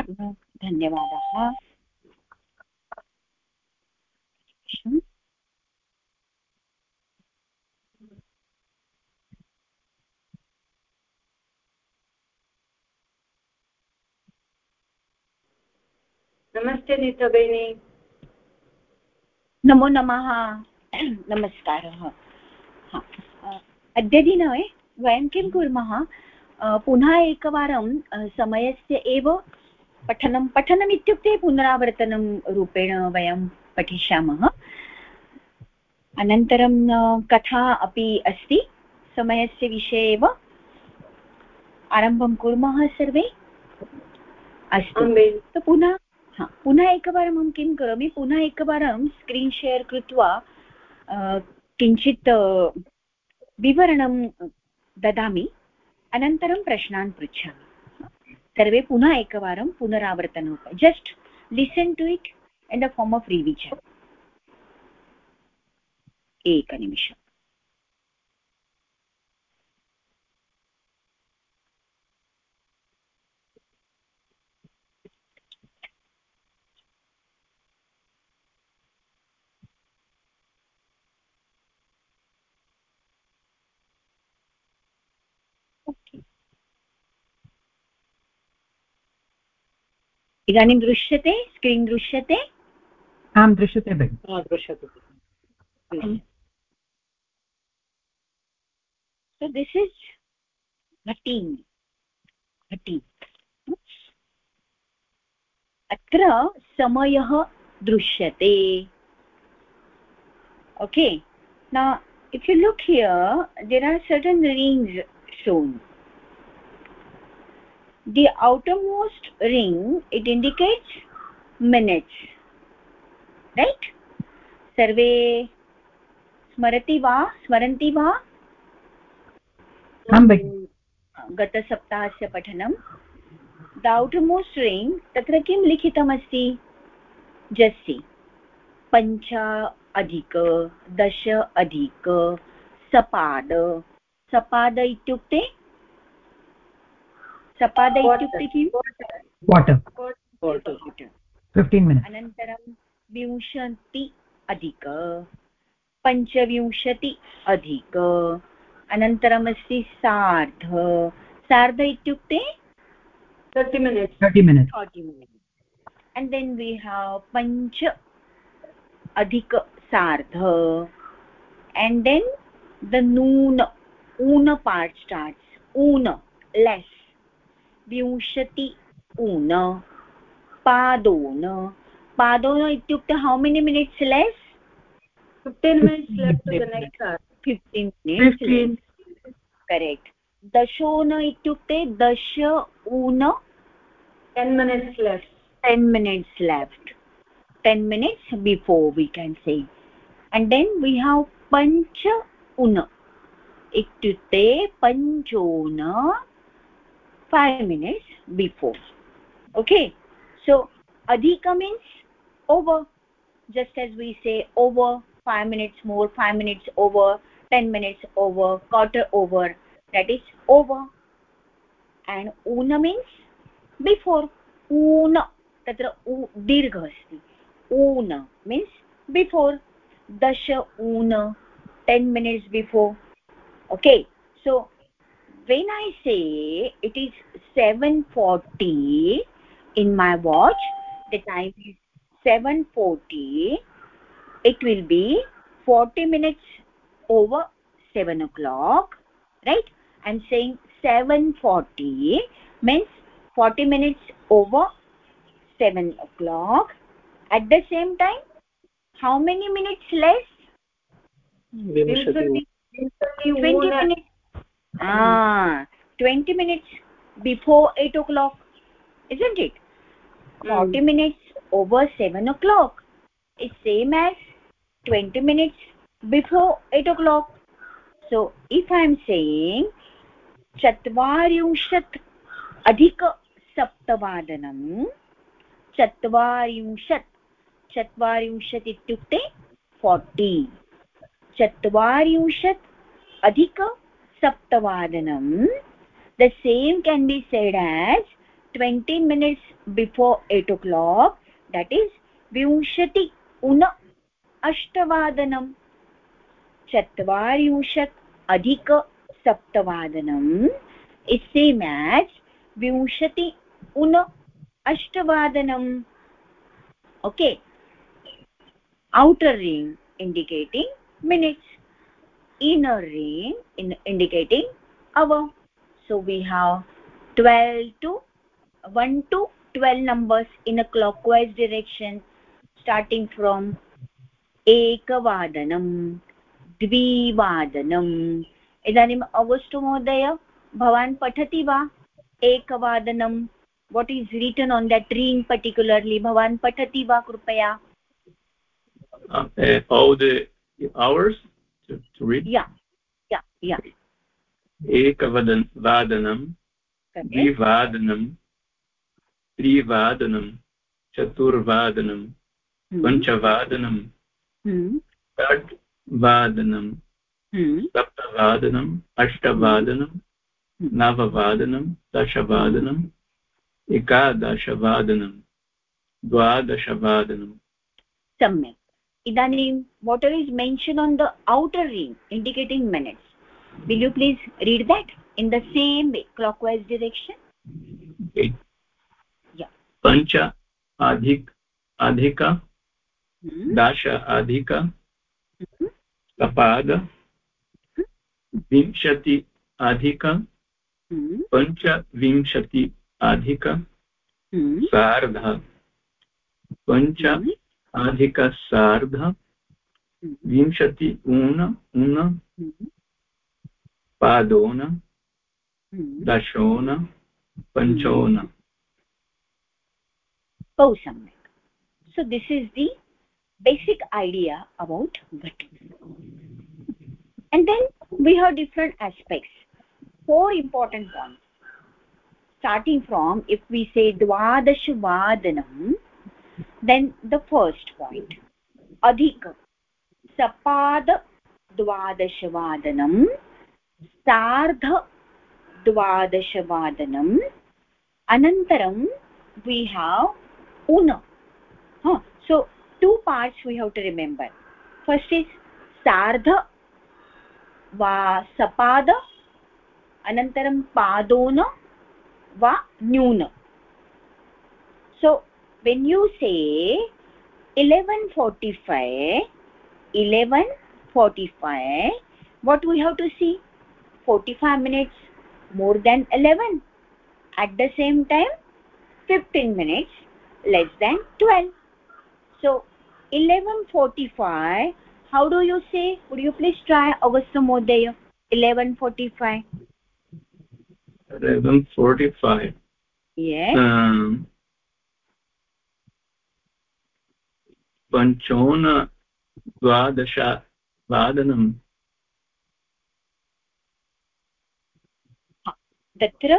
धन्यवादाः। नमस्ते नीता भगिनी। नमो नमः। नमस्कारः। अद्यदिने वयं किं कुर्मः, पुनः एकवारं समयस्य एव पठनम् इत्युक्ते पुनरावर्तनं रूपेण वयं पठिष्यामः। अनन्तरं कथा अपि अस्ति, समयस्य विषये एव आरम्भं कुर्मः सर्वे। अस्तु, तो पुनः एकवारं अहं किं करोमि, पुनः एकवारं स्क्रीन् शेर् कृत्वा किञ्चित् विवरणं ददामि, अनन्तरं प्रश्नान् पृच्छामि। सर्वे पुनः एकवारं पुनरावर्तनं, just listen to it in the form of revision. एकनिमिषम्। इदानीं दृश्यते, स्क्रीन् दृश्यते? आं दृश्यते भगिनि। दृश्यते। So this is घटी। अत्र समयः दृश्यते। Okay, now if you look here, there are certain rings shown. The outermost ring, it indicates minutes, right? सर्वे स्मरन्ति वा गतसप्ताहस्य पठनं? The outermost ring, तत्र किं लिखितमस्ति? Just see, 5 अधिक 10 अधिक सपाद। सपाद इत्युक्ते किं? वाटर्। 15 minutes। अनन्तरं 20 अधिक 25 अधिक, अनन्तरम् अस्ति सार्ध इत्युक्ते 30 minutes। 30 minutes। And then we have 5 अधिक सार्ध, and then the noon part starts. Less, 20 पादोन इत्युक्ते how many minutes less? 15 minutes left to the next hour। 15 minutes less. Correct. दशोन इत्युक्ते 10 10 minutes left। 10 minutes left, 10 minutes before we can say. And then we have pancha ityukte panchona, 5 minutes before. Okay, so adhika means over, just as we say over, 5 minutes more, 5 minutes over, 10 minutes over, quarter over, that is over. And una means before. Una, tatra dirgha asti. Una means before. Dasha una, 10 minutes before. Okay, so when I say it is 7:40 in my watch, the time is 7:40, it will be 40 minutes over 7 o'clock, right? I'm saying 7:40 means 40 minutes over 7 o'clock. At the same time, how many minutes less? 20 minutes. 20 minutes before 8 o'clock, isn't it? 40 minutes over 7 o'clock is same as 20 minutes before 8 o'clock. So if I am saying चत्वारिंशत् अधिक सप्तवादनं, चत्वारिंशत् इत्युक्ते 40, चत्वारिंशत् अधिक saptavadanam, the same can be said as 20 minutes before 8 o'clock, that is विंशति उन अष्टवादनम. चत्वारिंशत् अधिक सप्तवादनम is same as विंशति उन अष्टवादनम. Okay, outer ring indicating minutes, inner ring indicating hour. So we have 1 to 12 numbers in a clockwise direction, starting from एकवादनं, द्विवादनम्. इदानीम् अवस्तु महोदय, भवान् पठति वा एकवादनं? what is written on that ring particularly? Bhavan patati va कृपया? All the hours to read. Yeah. एकवादनं, द्विवादनं, त्रिवादनं, चतुर्वादनं, पञ्चवादनं, षड्वादनं, सप्तवादनं, अष्टवादनं, नववादनं, दशवादनं, एकादशवादनं, द्वादशवादनं. सम्यक्. इदानीं whatever is mentioned on the outer ring indicating minutes, will you please read that in the same way, clockwise direction? Okay. Yeah. पंच अधिक दश अधिक सपाद विंशति अधिक पंचविंशति अधिक सार्ध पंच अधिक सार्ध विंशति ऊन पादोन दशोन पंचोन. Oh, सम्यक्. So this is the basic idea about Ghati. And then we have different aspects. 4 important points. Starting from, if we say Dvadash Vadanam, then the first point, Adhika, Sapad Dvadash Vadanam, Sardha Dvadash Vadanam, Anantaram we have Una. So 2 parts we have to remember. First is Sardha va Sapada, Anantaram Padona va Nyuna. So when you say 11:45, what we have to see? 45 minutes more than 11. At the same time 15 minutes less than 12. So 11:45, how do you say? Would you please try Avasya Modaya? 11:45. 11:45. Yes. पंचोन द्वादश वादनं. तत्र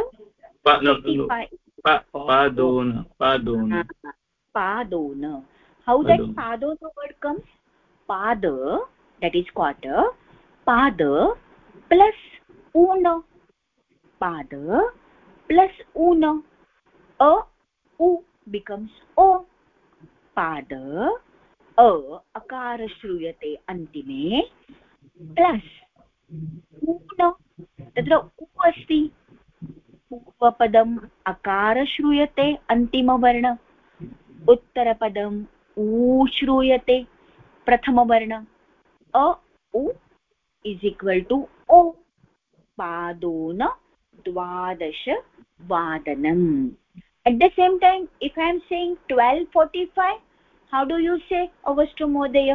padona. How that padona word comes? Pada, that is quarter, pada plus una. Pada plus una. U becomes o. Pada akara shruyate antime plus una. तत्र उ अस्ति. पूर्वपदम् अकार श्रूयते अन्तिमवर्ण, उत्तरपदम् ऊ श्रूयते प्रथमवर्ण. अ उ इस् इक्वल् टु ओ. पादोन द्वादश वादनम्. At the same time, if I am saying 12:45, how do you say, Avasthu Modaya?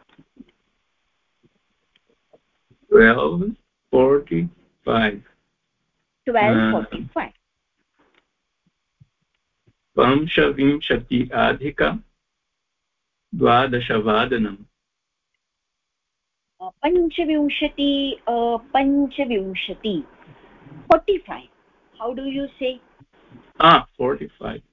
12:45. 12:45. पंचविंशति अधिक द्वादशवादनम्. पंचविंशति 45. How do you say? 45.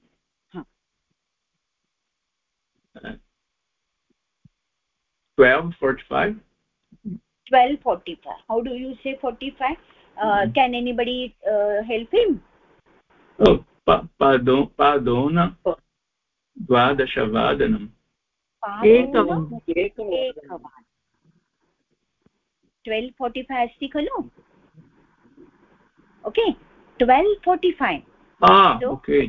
12:45. 12:45. How do you say 45? Can anybody help him? पादोन द्वादशवादनम् एकवादनं 12:45 अस्ति खलु ओके 12:45 ओके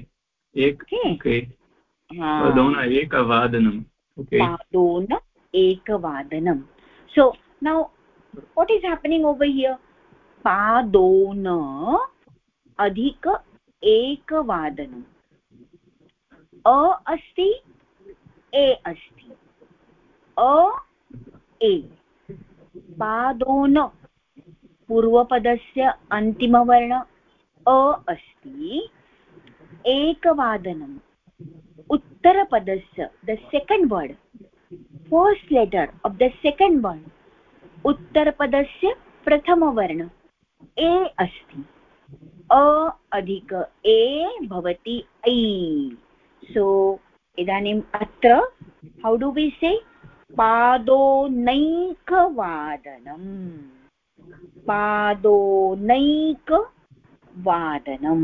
पादोन एकवादनम् पादोन एकवादनं so now what is happening over here पादोन अधिक एकवादनम् अ अस्ति ए अस्ति अ ए पादोन पूर्वपदस्य अन्तिमवर्ण अ अस्ति एकवादनम् उत्तरपदस्य the second word first letter of the second word उत्तरपदस्य प्रथमवर्ण ए अस्ति अ अधिक ए भवति ऐ so इदानीम् अत्र how do we say पादोनैकवादनम् पादोनैकवादनम्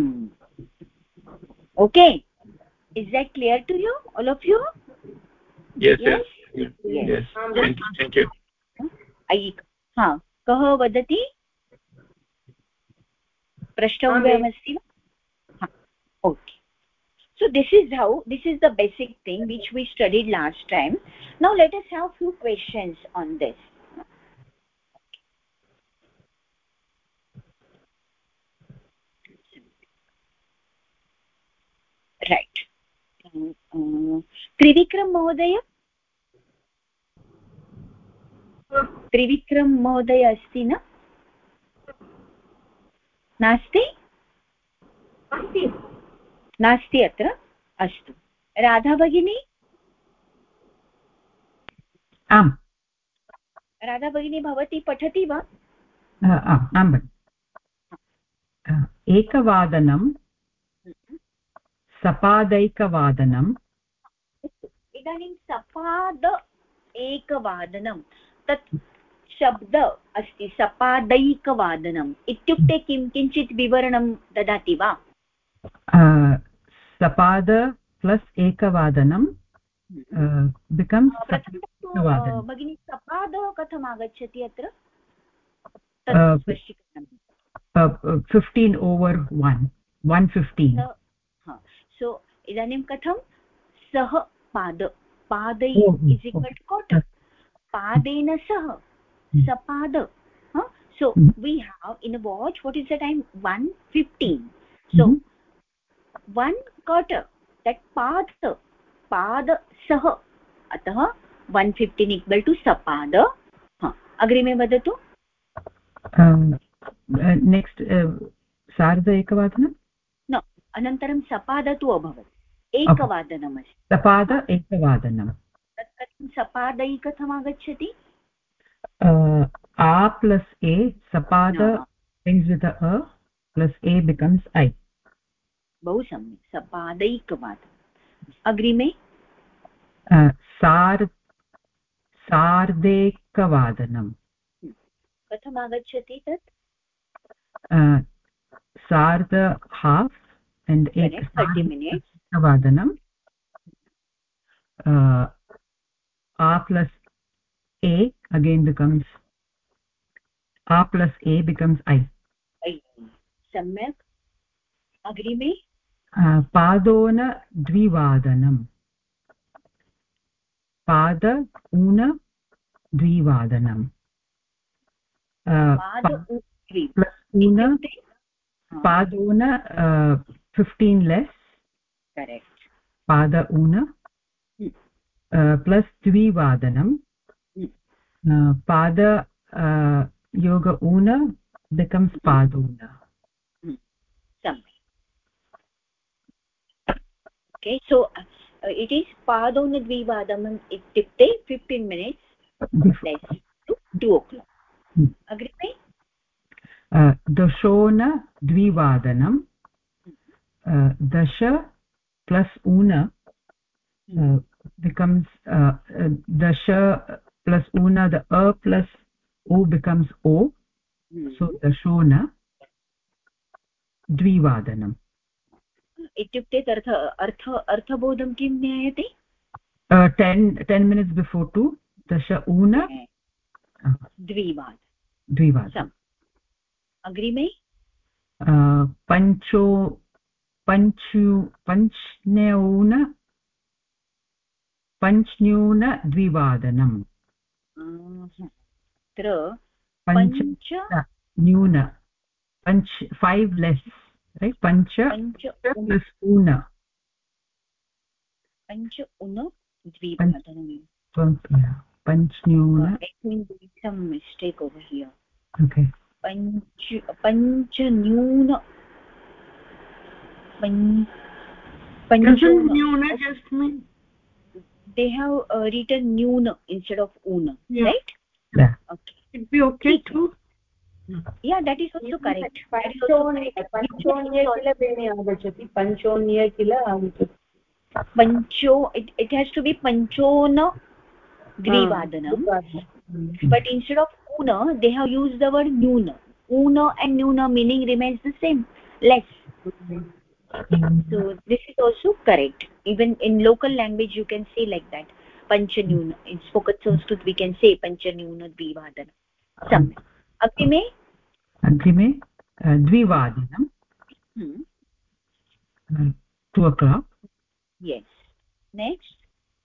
okay is that clear to you all of you yes thank you हा कः वदति प्रष्टव्यमस्ति वा okay so this is the basic thing which we studied last time now let us have few questions on this right Trivikram महोदय अस्ति न नास्ति अत्र अस्तु राधा भगिनी आम् राधा भगिनी भवती पठति वा आम् एकवादनं सपादैकवादनम् इदानीं सपाद एकवादनं तत् शब्द अस्ति सपादैकवादनम् इत्युक्ते किञ्चित् विवरणं ददाति वा सपाद प्लस् एकवादनं भगिनी सपादः कथम् आगच्छति अत्र 15/1 so इदानीं कथं सह पादै इस् इक्वल् टु काटन् पादेन सह सपाद so we have in a watch what is the time 1:15 so one quarter that pad sah atah 1:15 equal to sapad अग्रिमे वदतु नेक्स्ट् सार्ध एकवादनं न अनन्तरं सपाद तु अभवत् एकवादनमस्ति सपाद एकवादनं तत् कथं सपादै कथम् आगच्छति a plus a sapada ends with a plus a becomes I बहु सम्यक् सपादैकवादनम् अग्रिमे सार्धेकवादनं कथम् आगच्छति तत् सार्ध half and 30 minutes वादनं a plus a again becomes a plus a becomes I सम्यक् अग्रिमे पादोन द्विवादनं पाद ऊन द्विवादनं ऊन पादोन 15 less correct पाद ऊन प्लस द्विवादनं पाद योग ऊन becomes paduna okay so it is padona dvivadanam ityukte 15 minutes less to 2 o'clock agree दशोन द्विवादनं दश plus una becomes dasha plus una the a plus o becomes o so dashona dvivadanam इत्युक्ते अर्थबोधं किं ज्ञायते 10 minutes before 2 दश ऊन द्विवाद अग्रिमे पञ्चन्यून द्विवादनम् अत्र पञ्च न्यून 5 less right पञ्च plus ऊन द्विवादनम् पञ्चन्यून some mistake over here okay पञ्चन्यून just mean they have written noon instead of una right okay it be okay too yeah that is also correct पञ्चोन्य किल बेनि आगच्छति पञ्चोन्य किल आगच्छति pancho it has to be panchona dvivadanam but instead of una they have used the word nuna and nuna meaning remains the same less so this is also correct even in local language you can say like that panchanyuna in spoken sanskrit we can say panchanyuna dvivadanam samyak agrime द्विवादनं 2 o'clock yes next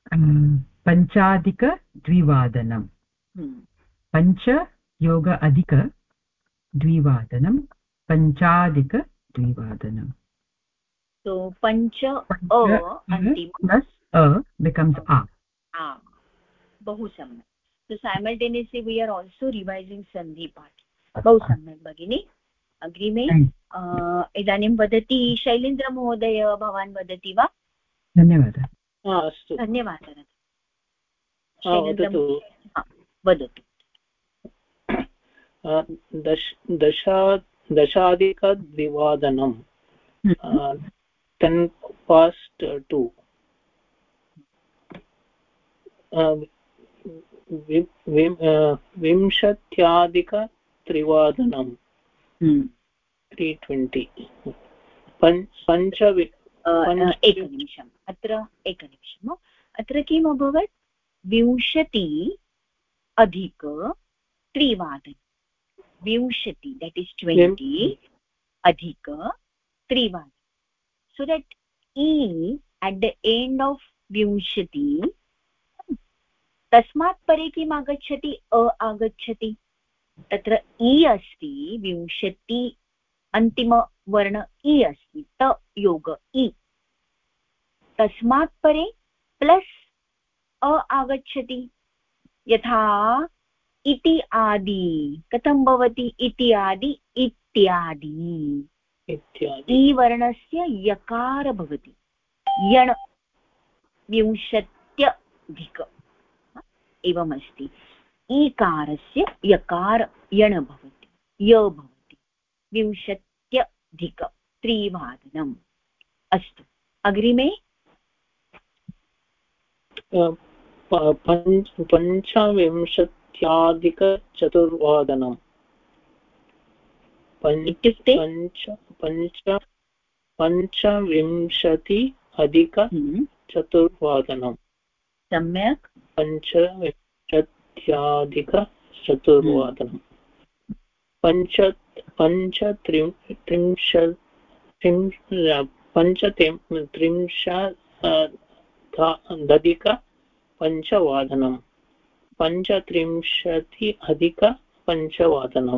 पञ्चाधिकद्विवादनं पञ्च योग अधिक द्विवादनं पञ्चाधिकद्विवादनं so pancha antim plus a becomes a bahu samyak so simultaneously we are also revising sandhi part bahu samyak bagini अग्रिमे इदानीं वदति शैलेन्द्र महोदय भवान् वदति वा धन्यवादः अस्तु धन्यवादः वदतु दशाधिकद्विवादनं 10 past 2 विंशत्याधिकत्रिवादनं 3:20 एकनिमिषम् अत्र किम् अभवत् 20 अधिक त्रिवादन 20 that is 20 अधिक त्रिवादन so that e at the end of 20 तस्मात् परे किम् आगच्छति आगच्छति तत्र ई अस्ति 20 अन्तिमवर्ण ई अस्ति त योग ई तस्मात् परे प्लस् आगच्छति यथा इति आदि कथं भवति इति आदि इत्यादि ई वर्णस्य यकार भवति यण 20 एवमस्ति ईकारस्य यकार यण भवति य भवति 20 त्रिवादनम् अस्तु अग्रिमे पञ्चविंशत्याधिकचतुर्वादनम् इत्युक्ते पञ्चविंशति अधिकचतुर्वादनं सम्यक् पञ्चविंशत्याधिकचतुर्वादनं पञ्चत्रिंशदधिकपञ्चवादनं पञ्चत्रिंशति अधिकपञ्चवादनं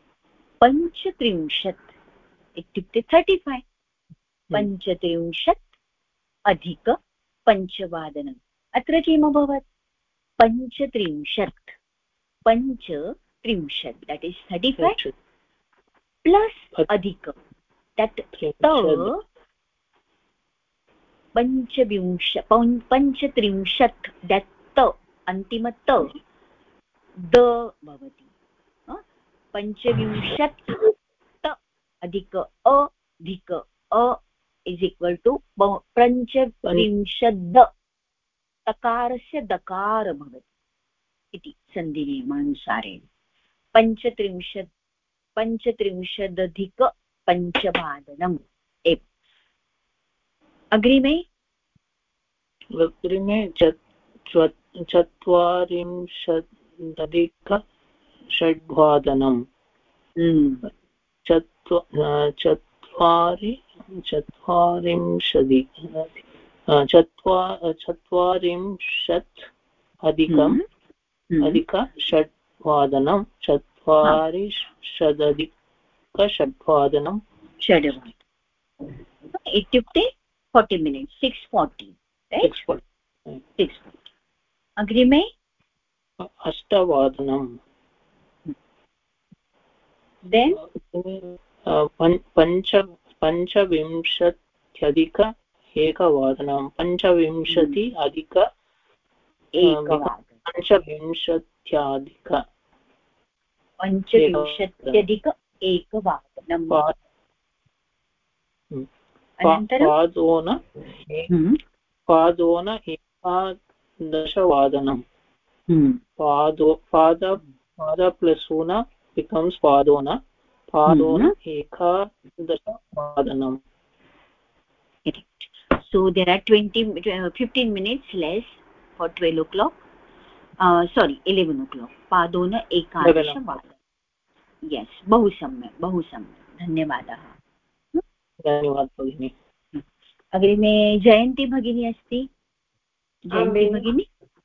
35 इत्युक्ते 35 35 अधिक पञ्चवादनम् अत्र किम् अभवत् 35 that is 35 plus अधिक that पञ्चत्रिंशत् that अन्तिम त द भवति 25 अधिक अधिक is equal to 25 तकारस्य दकार भवति इति सन्धिनियमानुसारेण 35 अधिक पञ्चवादनम् अग्रिमे चत्वारिंशदधिकषड्वादनम् चत्वारिंशत् अधिकषड्वादनं चत्वारिंशदधिकषड्वादनं इत्युक्ते 40 minutes 6:40 right 6:40 अग्रिमे अष्टवादनं then पञ्चविंशत्यधिक एकवादनं पञ्चविंशति अधिक पञ्चविंशत्यधिक एकवादनं अनन्तरं पादोन एकादशवादनं पाद प्लस् ऊन becomes पादोन एकादशवादनम् so there are 15 minutes less for 12 o'clock sorry 11 o'clock पादोन एकादशवादनं yes बहु सम्यक् धन्यवादः भगिनि अग्रिमे जयन्ती भगिनी अस्ति जयन्ती भगिनी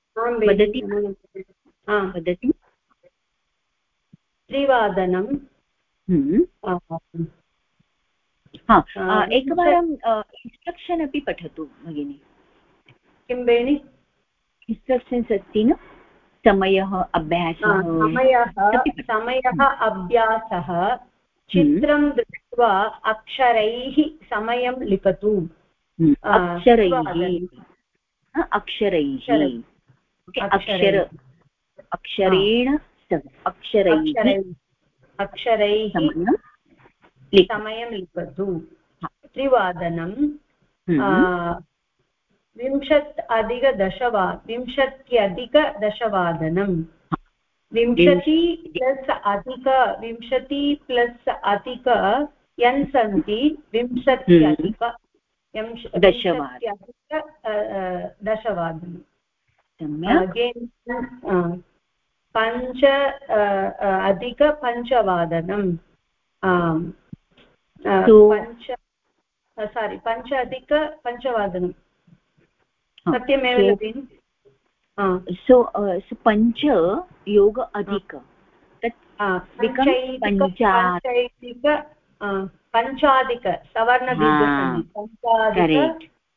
वदति त्रिवादनं एकवारं इन्स्ट्रक्षन् अपि पठतु भगिनी किं बेनि इन्स्ट्रक्षन्स् अस्ति न समयः अभ्यासः अभ्यासः चित्रं दृष्ट्वा अक्षरैः समयं लिखतु अक्षरैः समयं लिखतु त्रिवादनं 20+10 20 प्लस् अधिक यन् सन्ति 20 अधिक दशवादनं पञ्च अधिक पञ्चवादनं पञ्च अधिक पञ्चवादनं सत्यमेव भगिनि so पञ्च योग अधिक पञ्चाधिक सवर्णदीर्घसन्धि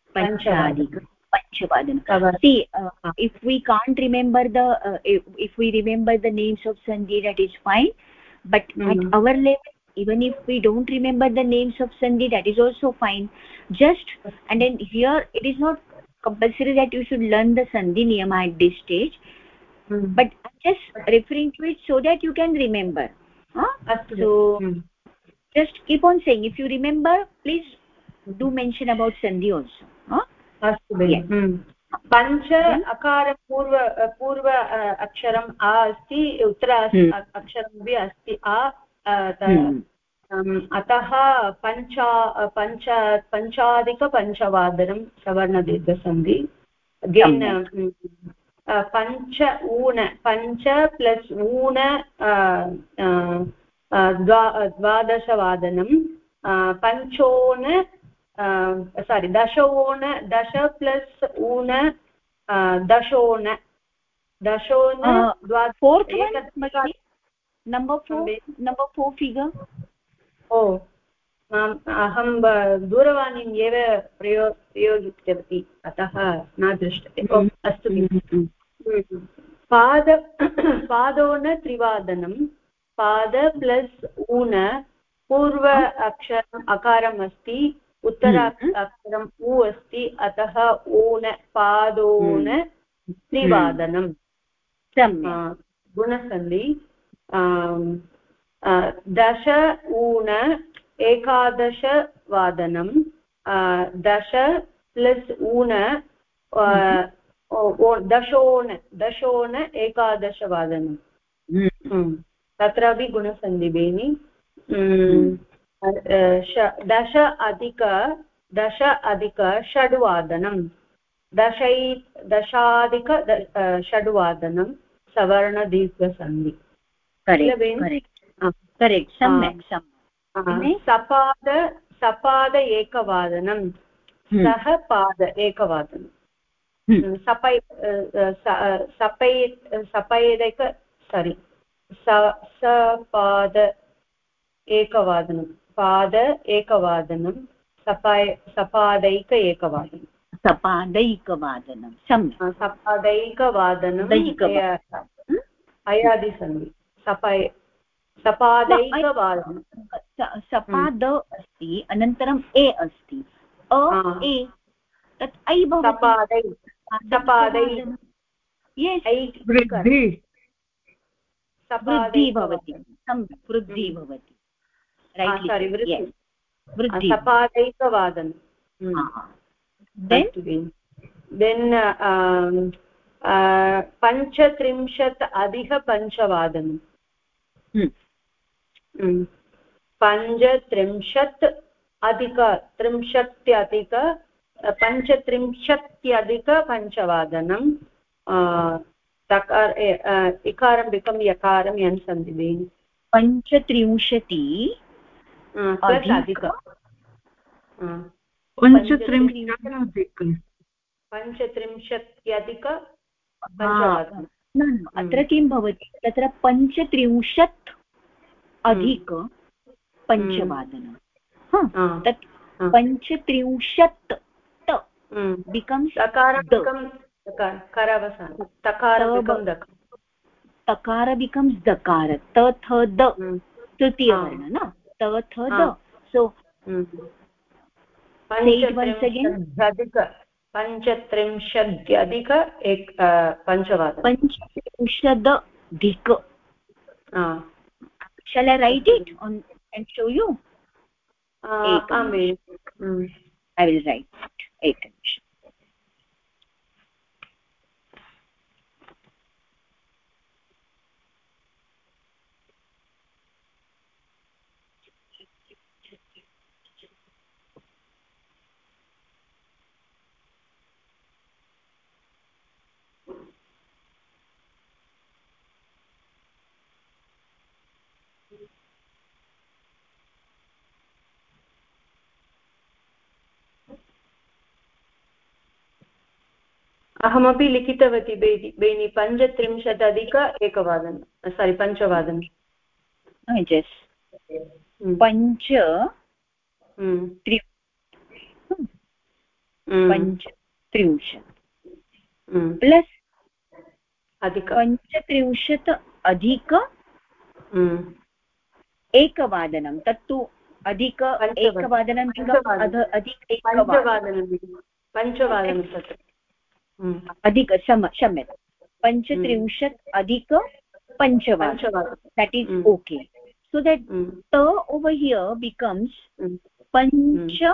panchavadan see if we can't remember if we remember the names of sandhi that is fine but at our level even if we don't remember the names of sandhi that is also fine just and then here it is not compulsory that you should learn the sandhi niyama at this stage but just referring to it so that you can remember so just keep on saying if you remember please do mention about sandhi also अस्तु भगिनि पञ्च अकार पूर्व अक्षरम् आ अस्ति उत्तर अक्षरमपि अस्ति आ अतः पञ्चाधिकपञ्चवादनं सवर्णदीर्घसन्धि पञ्च plus ऊन द्वादशवादनं पञ्चोन दशोन 10 प्लस् ऊन दशोन fourth one number 4 figure अहं दूरवाणीम् एव प्रयोगितवती अतः न दृष्टते अस्तु पादोन त्रिवादनं पाद प्लस् ऊन पूर्व अक्षरम् अकारम् अस्ति उत्तर अक्षरम् उ अस्ति अतः ऊन पादोन त्रिवादनं गुणसन्धि दश ऊन एकादशवादनं दश प्लस् ऊन दशोन एकादशवादनं तत्रापि गुणसन्धि बेनि दश अधिक दश अधिक षड्वादनं दशाधिक षड्वादनं सवर्णदीर्घसन्धि करेक्ट् सम्यक् सपाद एकवादनं सः पाद एकवादनं सपैदैक सपाद एकवादनं पाद एकवादनं सपादैक एकवादनं सम्यक् सपादैकवादनं अयादिसन्धि सपादैकवादनं सपाद अस्ति अनन्तरम् ए अस्ति ए तत् ऐ भवति सपादै वृद्धि भवति सपादैकवादनं then 35 अधिक पञ्चवादनं 35 अधिक 30 35 पञ्चवादनं इकारं बिकम् यकारं यन्सन्ति बेनि 35 अधिक 35 पञ्चवादनं अत्र किं भवति तत्र 35 अधिक पञ्चवादनं तत् 35 becomes takara becomes dakara ta tha da tritiya varna na ta tha da so say it once again 35 अधिक पञ्चवादनं 35 अधिक shall I write it on and show you I will write it अहमपि लिखितवती बेनि 35 अधिक एकवादनं पञ्चवादनं पञ्च पञ्चत्रिंशत् प्लस् अधिक 35 अधिक एकवादनं तत्तु अधिक एकवादनं अधिक पञ्चवादनं तत्र अधिक क्षम्यतां 35 अधिक पञ्चवादनं that is okay so that ta over here becomes pancha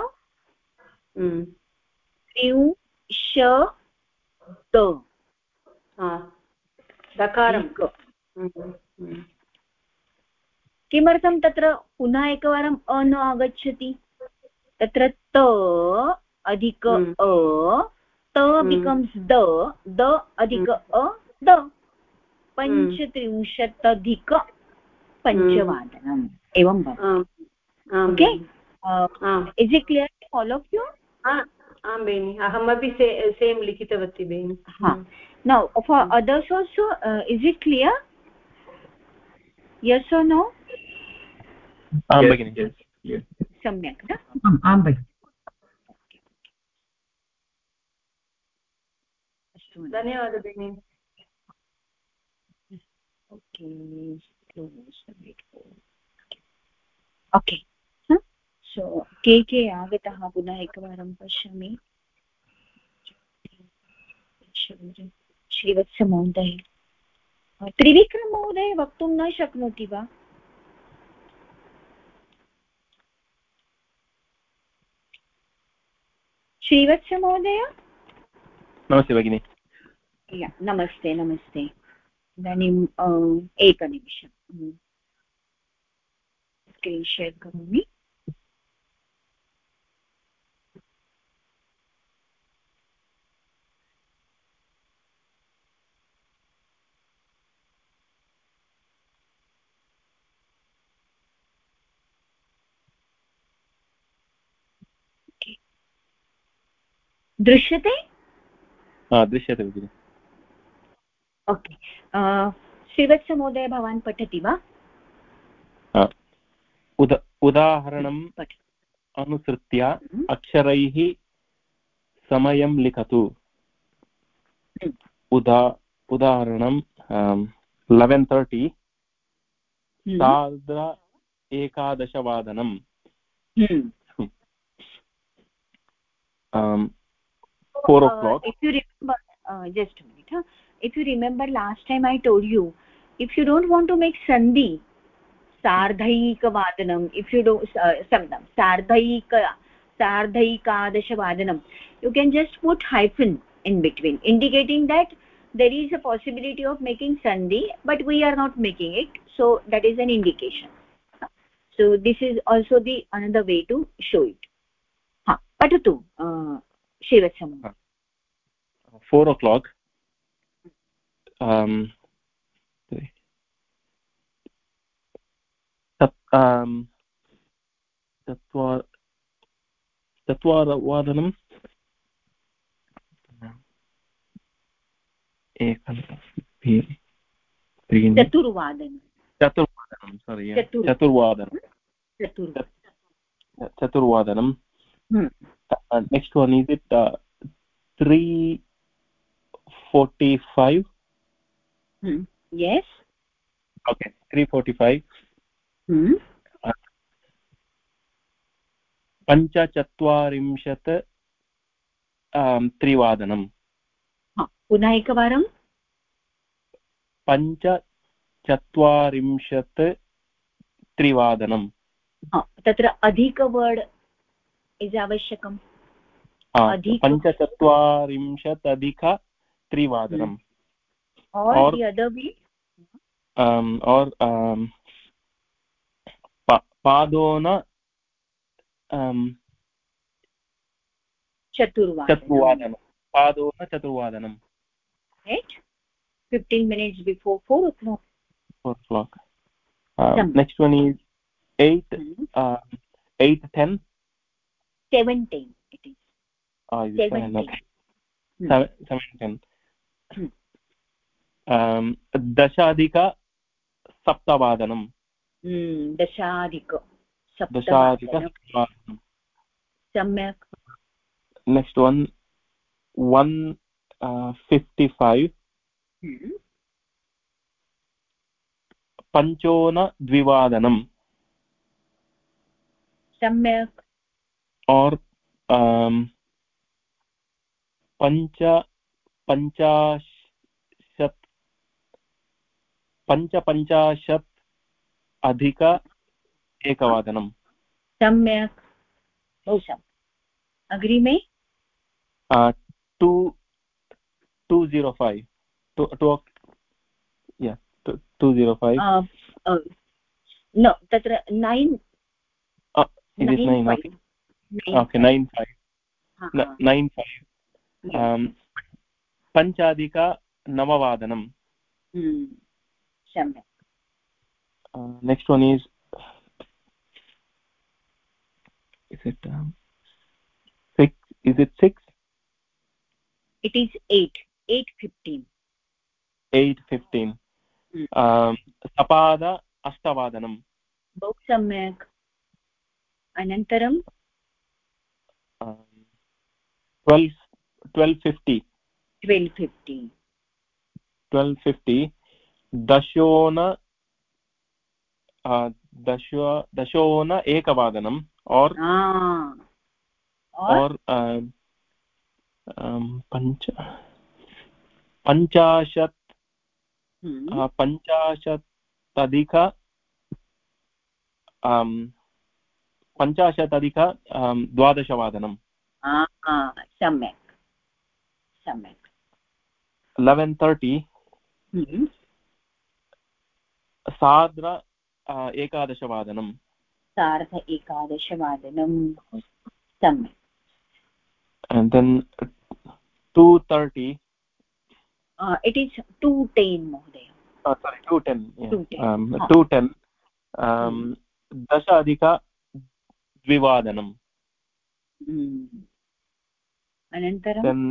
triushat दकारं किमर्थं तत्र पुनः एकवारम् अ न आगच्छति तत्र त अधिक अ त becomes द अधिक अ द 35 अधिक पञ्चवादनम् एवं भवति okay is it clear to all of you आं बेनि अहमपि सेम् लिखितवती बेनि now for others also is it clear yes or no सम्यक् आं भगिनि धन्यवादः बेनि ओके सो के आगतः पुनः एकवारं पश्यामि श्रीवत्समहोदय त्रिविक्रममहोदय वक्तुं न शक्नोति वा श्रीवत्समहोदय नमस्ते भगिनि नमस्ते इदानीम् एकनिमिषं स्क्रीन् शेर् करोमि दृश्यते दृश्यते भगिनि ओके श्रीवत्समहोदय भवान् पठति वा उदाहरणम् अनुसृत्य अक्षरैः समयं लिखतु उदाहरणं 11:30 सार्ध 11 4 o'clock. If you remember, just a minute. If you remember, last time I told you, if you don't want to make sandhi, sardhaikavadanam. If you do samdam sardhaikadashavadanam, you can just put hyphen in between, indicating that there is a possibility of making sandhi, but we are not making it. So that is an indication. So this is also the another way to show it. Patatu. Shivatsam 4 o'clock चत्वारवादनं चतुर्वादनं next one is it 3:45 yes okay 3:45 पञ्चचत्वारिंशत् त्रिवादनं पुनः एकवारं पञ्चचत्वारिंशत् त्रिवादनं तत्र अधिकवर्ड is आवश्यकम् पञ्चचत्वारिंशत् अधिक त्रिवादनं और the other way और पादोन चतुर्वादनं पादोन चतुर्वादनं right 15 minutes before 4 o'clock 4 o'clock next one is 8:10 7:10 it is 7:10 दशाधिक सप्तवादनं दशाधिक सप्तवादनं सम्यक् next one 1:55 पञ्चोनद्विवादनं सम्यक् और पञ्चपञ्चाशत् अधिक एकवादनं सम्यक् बहु सम्यक् अग्रिमे 2:05 2:05 no tatra 9 it is 9 okay 9:05 पञ्चाधिक नववादनं सम्यक् next one is it 6 is it 6 it is 8:15 सपाद अष्टवादनं बहु सम्यक् अनन्तरं 12:50 दशोन एकवादनं और पञ्चाशत् अधिक द्वादशवादनं सम्यक् 11:30 सार्ध 11 सम्यक् and then 2:30 it is 2:10 mohoday sorry 2:10 दश अधिक द्विवादनं अनन्तरं then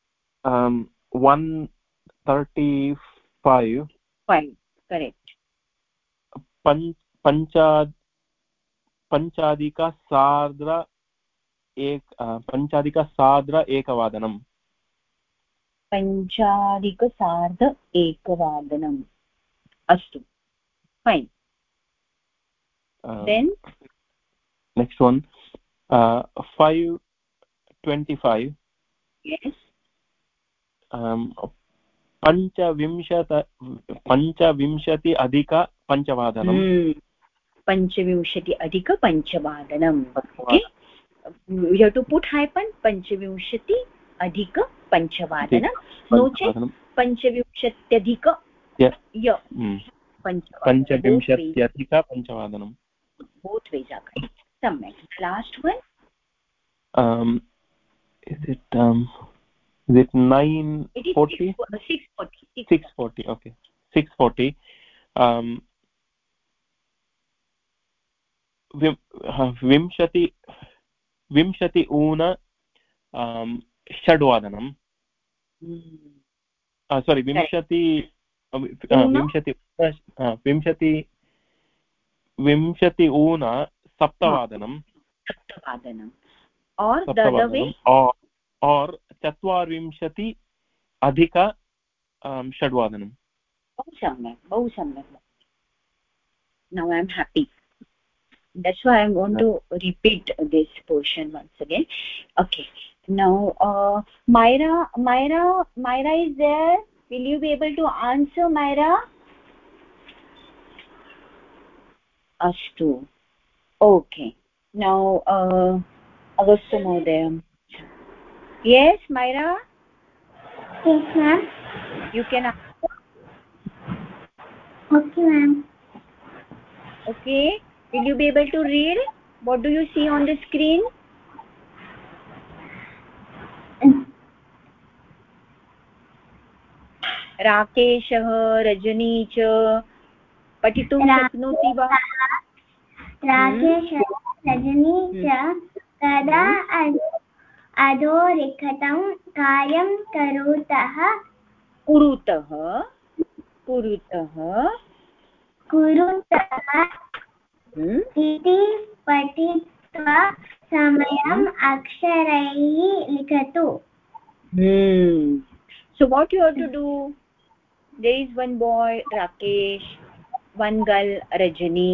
135 5 correct पञ्चाधिकसार्ध एकवादनम् पञ्चाधिकसार्ध एकवादनम् अस्तु fine then next one 5:25 yes पञ्चविंशति अधिक पञ्चवादनम् 25 अधिक पञ्चवादनम् okay we have to put hyphen 25 अधिक पञ्चवादनम् नो चेत् 25 अधिक पञ्चविंशत्यधिक पञ्चवादनम् both ways are correct सम्यक् last one is it 9:40 6:40 okay 6:40 विंशति ऊन षड्वादनम् sorry विंशति ऊन सप्तवादनम् और the other way or 24 अधिक षड्वादनम् बहु सम्यक् now I am happy that's why I am going to repeat this portion once again okay now Myra is there will you be able to answer Myra astu okay now Augusto Mohdaya yes Myra yes ma'am you can answer okay ma'am okay will you be able to read what do you see on the screen राकेशः Rajni च पठितुं शक्नोति वा राकेशः रजनी च कदा अधोरेखितं कार्यं कुरुतः इति पठित्वा समयम् अक्षरैः लिखतु so what you have to do there is one boy Rakesh one girl Rajani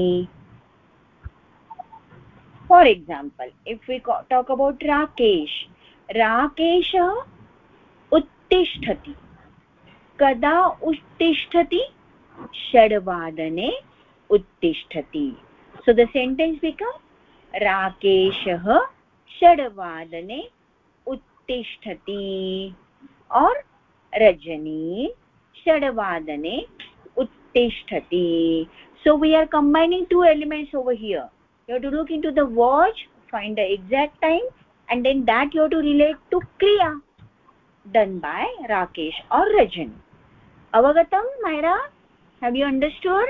for example if we talk about Rakesh उत्तिष्ठति कदा उत्तिष्ठति षड्वादने उत्तिष्ठति so the sentence becomes राकेशः षड्वादने उत्तिष्ठति or Rajni षड्वादने उत्तिष्ठति so we are combining two elements over here you have to look into the watch find the exact time and then that you have to relate to kriya done by Rakesh or Rajani avagatam Myra have you understood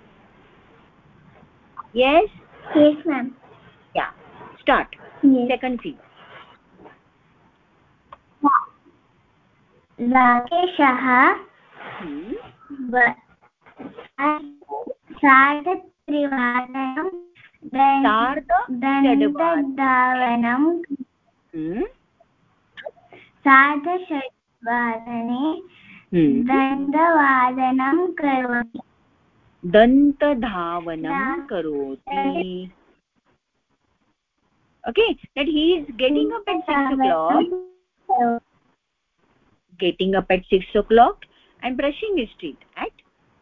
yes ma'am yeah start yes. second figure राकेशः सार्धत्रिवादनं दन्तधावनं सार्धषड्वादने दन्तवादनं करोति okay that he is getting up at 6 o'clock and brushing his teeth at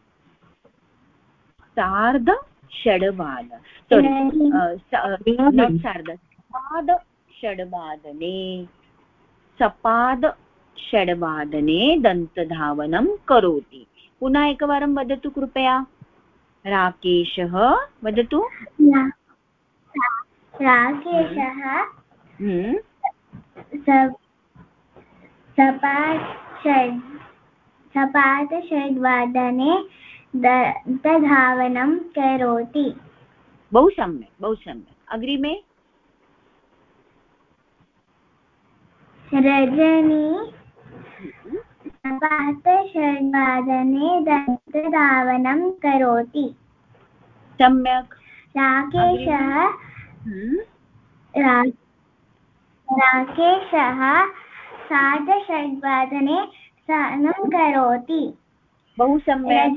sarda shadvada sorry not sarda sapad shadvadane sapad षड्वादने दन्तधावनं करोति पुनः एकवारं वदतु कृपया राकेशः वदतु राकेशः सपादषड्वादने दन्तधावनं करोति बहु सम्यक् अग्रिमे रजनी सपादषड्वादने दन्तधावनं करोति सम्यक् राकेशः सार्धषड्वादने स्नानं करोति बहु सम्यक्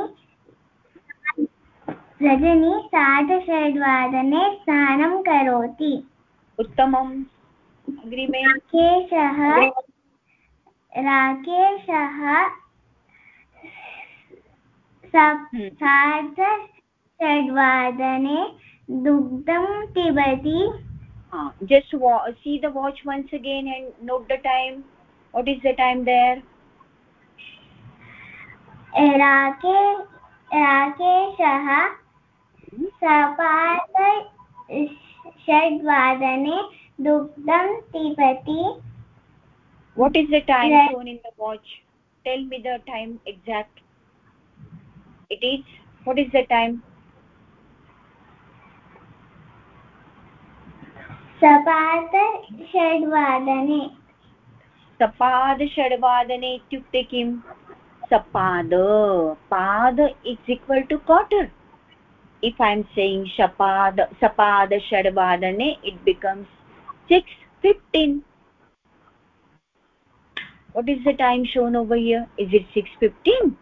रजनी सार्धषड्वादने स्नानं करोति उत्तमम् अग्रिमे राकेशः सार्धषड्वादने दुग्धं पिबति just see the watch once again and note the time. What is the time there? राकेशः सपादषड्वादने दुग्धं पिबति. What is the time shown in the watch? Tell me the time exact. It is, what is the time? सपादषड्वादने. सपादषड्वादने इत्युक्ते किं? सपाद, पाद is equal to quarter. If I am saying sapadashadvadane, it becomes 6:15. What is the time shown over here? Is it 6:15?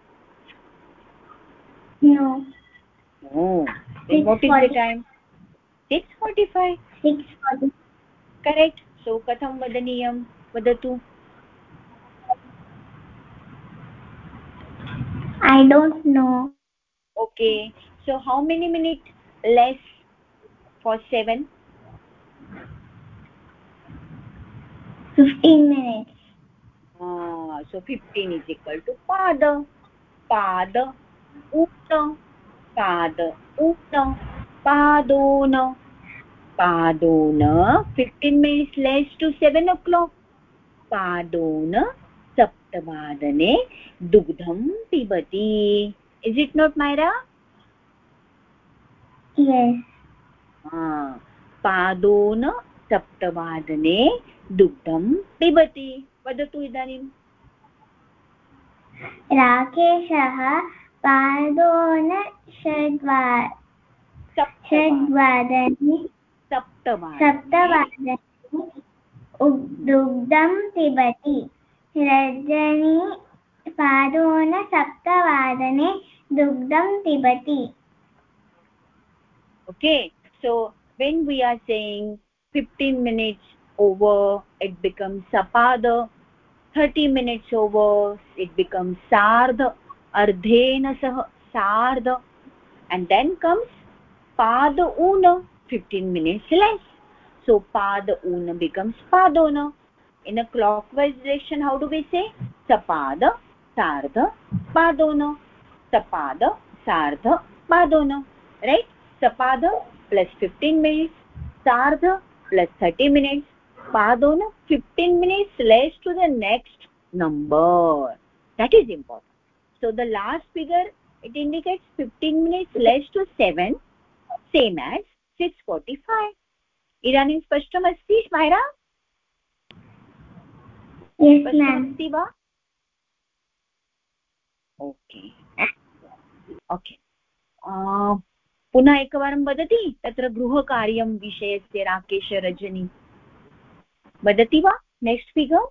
No. Then what is the time? 6:45. 6:40. Correct. So katham vadaniyam? Vadatu. I don't know. Okay. So how many minutes less for 7? 15 minutes. So 15 is equal to pada. Pada utna. Pada utna. Padona. Padona. 15 minutes less to 7 o'clock. Padona saptavadane dugdham pibati. Is it not, Myra? Yes. पादोन सप्तवादने दुग्धं पिबति. वदतु इदानीं. राकेशः पादोन षड्वादने सप्तवादने दुग्धं पिबति. रजनी पादोन सप्तवादने दुग्धं पिबति. Okay, so when we are saying 15 minutes over, it becomes sapada. 30 minutes over, it becomes sardha. Ardhena sah sardha. And then comes pada una, 15 minutes less. So pada una becomes padona. In a clockwise direction, how do we say? Sapada, sardha, padona. Sapada, sardha, padona. Right? Sapada plus 15 minutes, sardha plus 30 minutes, padona 15 minutes less to the next number. That is important. So the last figure, it indicates 15 minutes less to 7, same as 6:45. इदानीं स्पष्टमस्ति स्मैरा? Yes, ma'am. स्पष्टमस्ति वा? Okay. Okay. पुनः एकवारं वदति तत्र गृहकार्यं विषयस्य राकेश रजनी वदति वा? Next figure.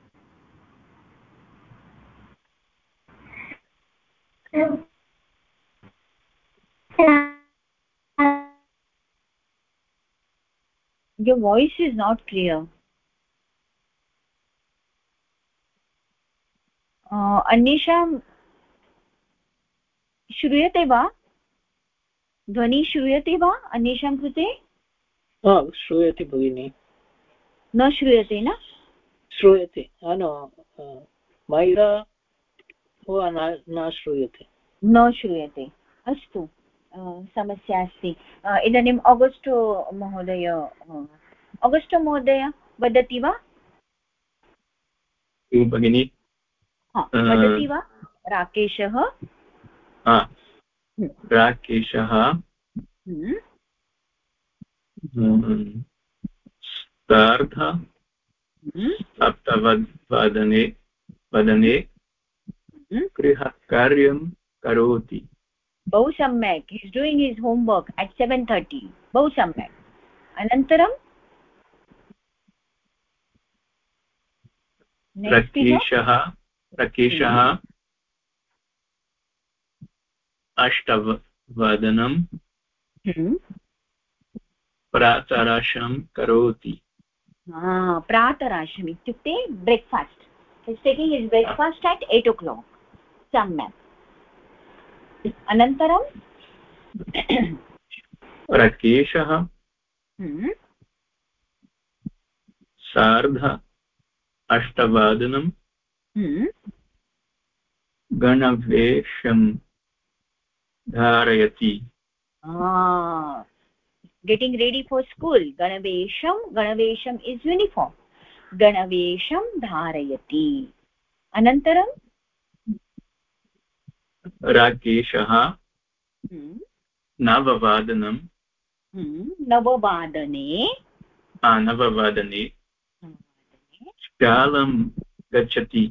Your voice is not clear. अन्येषां श्रूयते वा? ध्वनि श्रूयते वा अन्येषां कृते? श्रूयते भगिनि. न श्रूयते न? श्रूयते. मैरा न श्रूयते. न श्रूयते. अस्तु, समस्या अस्ति. इदानीम् ऑगस्टो महोदय वदति वा? भगिनि वदति वा? राकेशः सप्तवादने गृहकार्यं करोति. बहु सम्यक्. He is doing his homework at 7:30. बहु सम्यक्. अनन्तरं राकेशः अष्टवादनं प्रातराशं करोति. प्रातराशम् इत्युक्ते breakfast. He is taking his breakfast at 8 o'clock. सम्यक्. अनन्तरं राकेशः सार्ध अष्टवादनं गणवेशं धारयति. Getting ready for school. Ganavesham is uniform. Ganavesham dharayati. Anantaram राकेशः नववादने शालां गच्छति.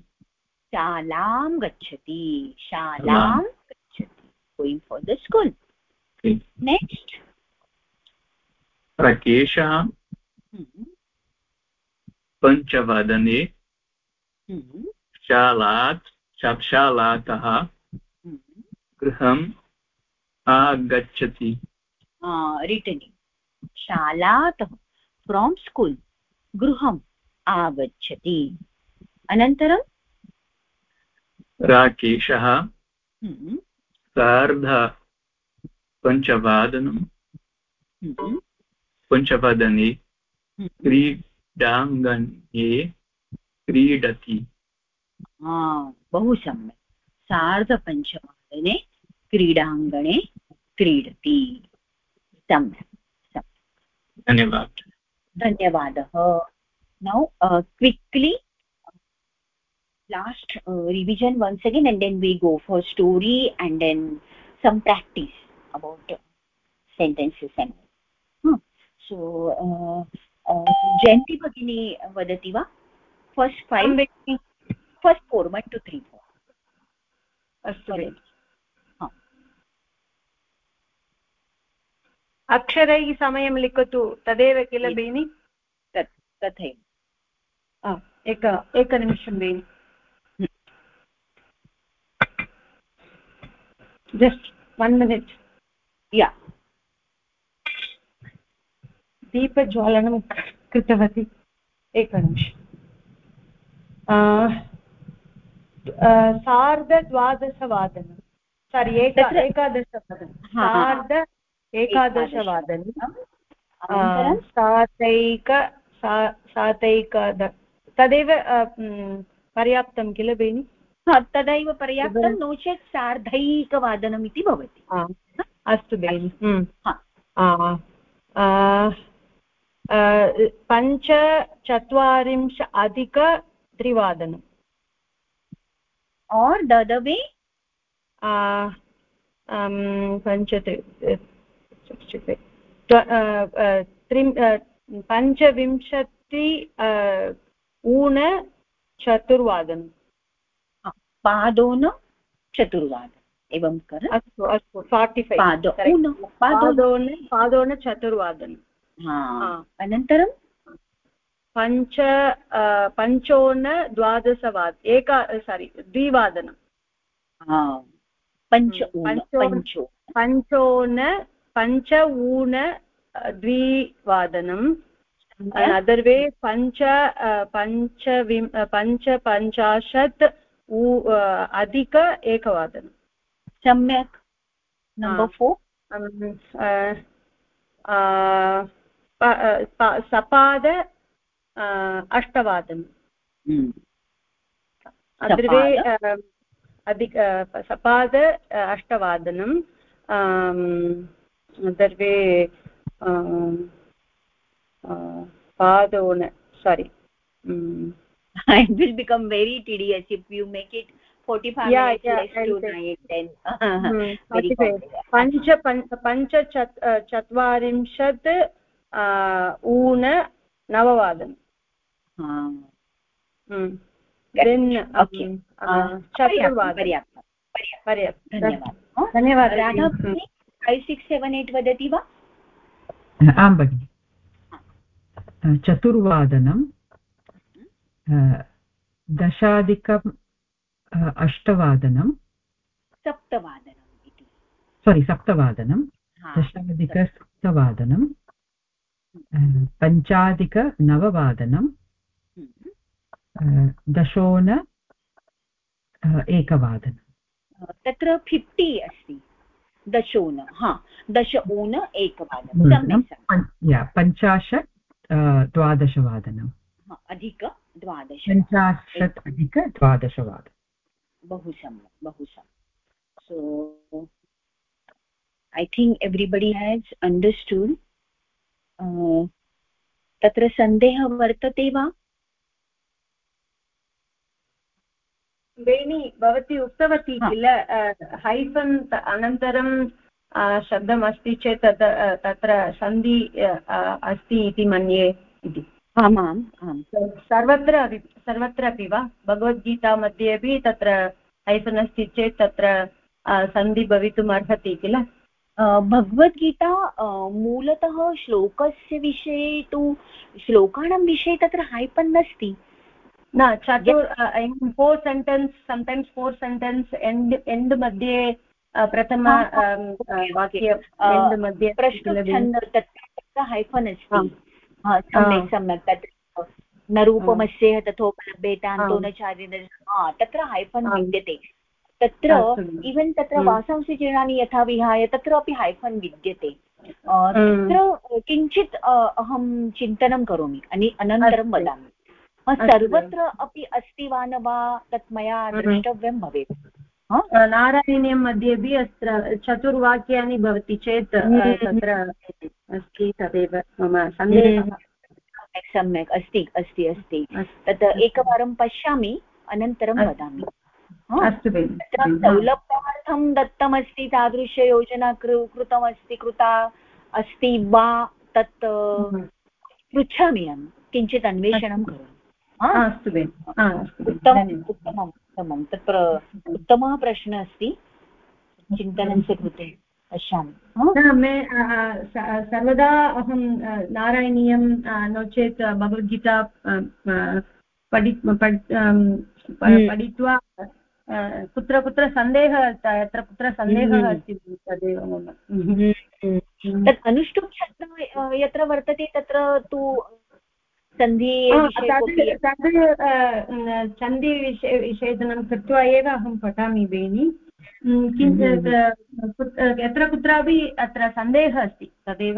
Going for the school. Okay. Next. राकेशः पञ्चवादने शालातः गृहम् आगच्छति. Returning. शालातः from school. गृहम् आगच्छति. अनन्तरं राकेशः सार्ध पञ्चवादने क्रीडाङ्गणे क्रीडति. बहु सम्यक्. सार्धपञ्चवादने क्रीडाङ्गणे क्रीडति. सम्यक्. धन्यवादः. Now quickly last revision once again, and then we go for story and then some practice about sentences and so Jayanti Bhagini vadati va? First 5, first 4, 1 2 3 4. अस्तु. अक्षरैः समयं लिखतु तदेव किल बेनि? तथैव. एकनिमिषं बेनि. Just 1 minute. Yeah. दीपज्वालनं कृतवती. एकनिमिषम्. सार्धद्वादशवादनं. सारी एकादशवादनं. सार्ध एकादशवादनं. सातैक तदेव पर्याप्तं किल बेनि? तदैव पर्याप्तं. नो चेत् सार्धैकवादनम् इति भवति. अस्तु बेनि. 45 or the other way? पञ्चविंशति ऊनचतुर्वादनं. पादोन चतुर्वादन एवं कर. अस्तु 45 पादोन चतुर्वादन. अनन्तरं पञ्चोन द्वादशवाद द्विवादनं. पञ्च ऊन द्विवादनं. अदर् वे पञ्चपञ्चाशत् अधिक एकवादनं. सम्यक्. नम्बर् 4 सपाद अष्टवादनं. अद्रे अधिक सपाद अष्टवादनं. अदर्वे पादोन sorry. It will become very tedious if you make it 45 minutes less to 9 10. पञ्चचत्वारिंशत् ऊन नववादनं. धन्यवादः राधा 5 6 7 8 वदति वा? आं भगिनि। चतुर्वादनं, दशाधिकम् अष्टवादनं, सप्तवादनम् इति, सप्तवादनं, दशाधिकसप्तवादनं, पञ्चाधिकनववादनं, दशोन एकवादनं। तत्र 50 अस्ति, दशोन, दशोन एकवादनं, 50 द्वादशवादनम्, अधिक 12, 50 अधिक 12वादनं। बहु सम्यक्, बहु सम्यक्. So I think everybody has understood. तत्र सन्देहः वर्तते वा? बेनि भवती उक्तवती किल हैफन् अनन्तरं शब्दम् अस्ति चेत् तत्र सन्धि अस्ति इति मन्ये इति। आमाम्, सर्वत्रापि वा? भगवद्गीता मध्ये अपि तत्र हैफन् अस्ति चेत् तत्र सन्धि भवितुम् अर्हति किल? भगवद्गीता मूलतः श्लोकस्य विषये तु श्लोकानां विषये तत्र हैफन् अस्ति न। 4 सेण्टेन्स्, sometimes 4 सेण्टेन्स् एण्ड् मध्ये प्रथम वाक्य एण्ड् मध्ये तत्र हैफन् अस्ति। सम्यक् सम्यक्। तत्र नरूपमस्येह तथोपलभ्येतान्तो न चार्यते, तत्र हैफन् विद्यते। तत्र इवन् तत्र वासांसि जीर्णानि यथा विहाय तत्रापि हैफन् विद्यते। तत्र किञ्चित् अहं चिन्तनं करोमि, अनन्तरं वदामि। सर्वत्र अपि अस्ति वा न वा तत् मया द्रष्टव्यं भवेत्। नारायणीयं मध्ये अपि अत्र 4 वाक्यानि भवति चेत् तत्र अस्ति, तदेव मम सन्देहः। सम्यक् अस्ति अस्ति अस्ति। तत् एकवारं पश्यामि, अनन्तरं वदामि। सौलभ्यार्थं दत्तमस्ति, तादृशयोजना कृता अस्ति वा तत् पृच्छामि अहं, किञ्चित् अन्वेषणं करोमि। उत्तमं तत्र उत्तमः प्रश्नः अस्ति, चिन्तनस्य कृते पश्यामि। सर्वदा अहं नारायणीयं नो चेत् भगवद्गीता पठित्वा कुत्र कुत्र सन्देहः, यत्र कुत्र सन्देहः अस्ति तदेव मम। तत् अनुष्टुप् शब्दः यत्र वर्तते तत्र तु सन्धिविषेदनं कृत्वा एव अहं पठामि बेनि। किञ्चित् यत्र कुत्रापि अत्र सन्देहः अस्ति, तदेव।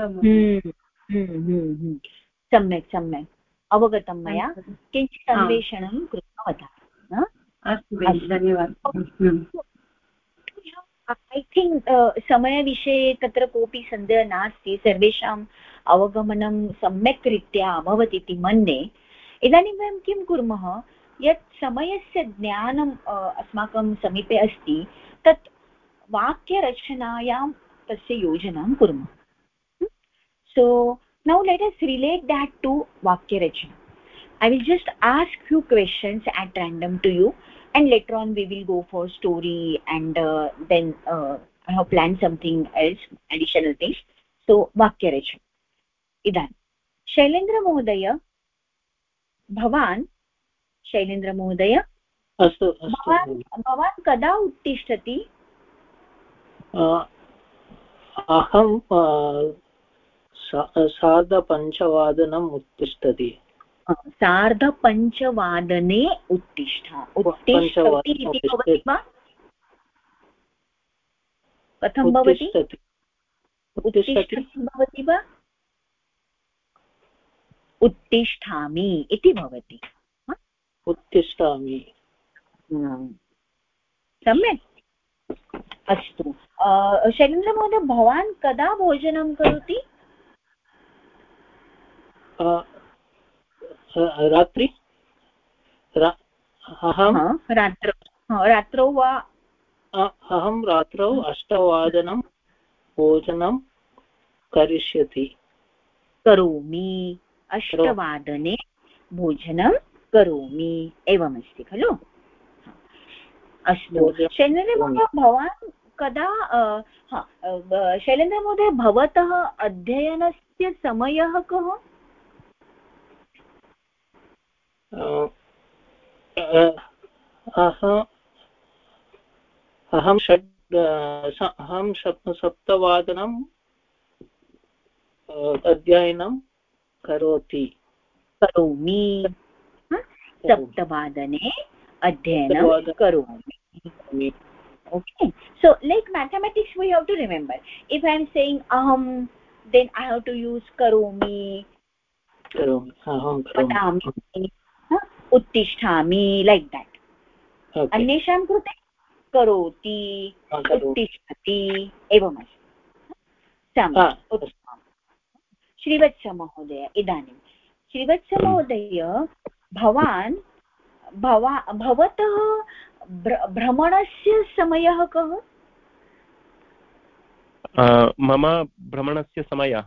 सम्यक् सम्यक् अवगतं मया। किञ्चित् अन्वेषणं कृत्वा वदामि। अस्तु, धन्यवादः। ऐ थिङ्क् समयविषये तत्र कोऽपि सन्देहः नास्ति, सर्वेषाम् अवगमनं सम्यक् रीत्या अभवत् इति मन्ये। इदानीं वयं किं कुर्मः, यत् समयस्य ज्ञानम् अस्माकं समीपे अस्ति तत् वाक्यरचनायां तस्य योजनां कुर्मः। सो now let us relate that to वाक्यरचना. I will just ask few questions at random to you, and later on we will go for story, and then I have planned something else, additional things. So vakyarachana. Idan Shailendra Mohodaya, Bhavan, Shailendra Mohodaya, अस्तु भवान् कदा उत्तिष्ठति? अहं 5:30 उत्तिष्ठति। 5:30 उत्तिष्ठति इति भवति वा? कथं भवति? उत्तिष्ठति भवति वा? उत्तिष्ठामि इति भवति। उत्तिष्ठामि। सम्यक्। अस्तु, शैलेन्द्रमहोदय, भवान् कदा भोजनं करोति? रात्रि। रात्रौ वा? अहं रात्रौ 8 भोजनं करोमि। 8 वादने भोजनं करोमि एवमस्ति खलु अस्तु शैलेन्द्रमहोदय भवान् कदा शैलेन्द्रमहोदय भवतः अध्ययनस्य समयः कः अहं सप्तवादनं अध्ययनं करोमि सप्तवादने अध्ययनं करोमि okay so like mathematics we have to remember if I am saying aham then I have to use karomi patami uttisthami like that अन्येषां कृते करोति उत्तिष्ठति एवमस्ति सम्यक् उत्तमम् श्रीवत्समहोदय इदानीं श्रीवत्समहोदय भवान् भवतः भ्रमणस्य समयः कः मम भ्रमणस्य समयः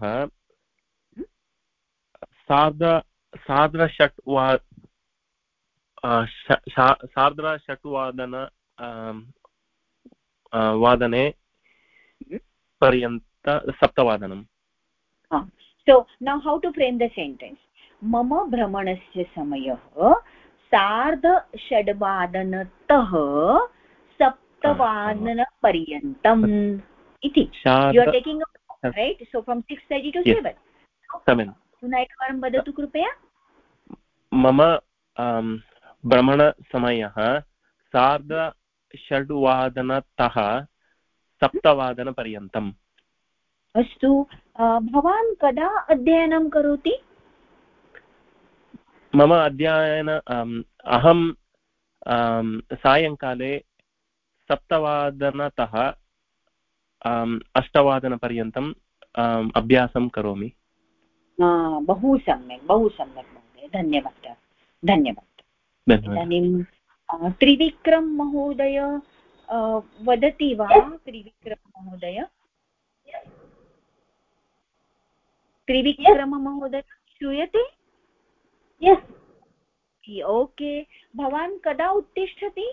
वादने पर्यन्त सप्तवादनं so now how to frame the sentence मम भ्रमणस्य समयः सार्धषड्वादनतः सप्तवादनपर्यन्तम् इति you are taking a right so from 6:30 to 7 पुनः एकवारं वदतु कृपया मम भ्रमणसमयः सार्धषड्वादनतः सप्तवादनपर्यन्तम् अस्तु भवान् कदा अध्ययनं करोति मम अध्ययन अहं सायङ्काले सप्तवादनतः अष्टवादनपर्यन्तम् अभ्यासं करोमि बहु सम्यक् महोदय धन्यवादः इदानीं त्रिविक्रम महोदय वदति वा त्रिविक्रम महोदय श्रूयते ओके भवान् कदा उत्तिष्ठति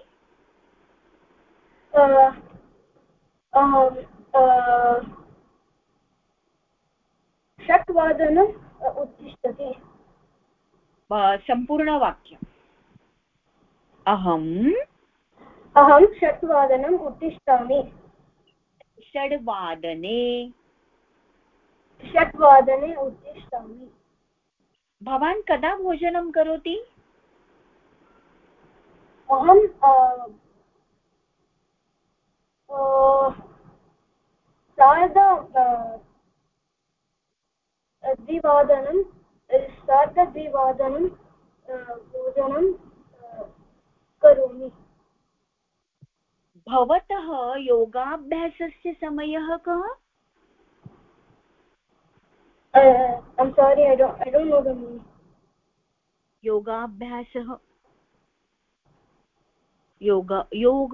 षट्वादनम् उत्तिष्ठति सम्पूर्णवाक्यम् अहं षट्वादनम् उत्तिष्ठामि षट्वादने उत्तिष्ठामि भवान् कदा भोजनं करोति अहं सार्धद्विवादनं भोजनं करोमि भवतः योगाभ्यासस्य समयः कः I'm sorry I don't know the meaning योगाभ्यासः योग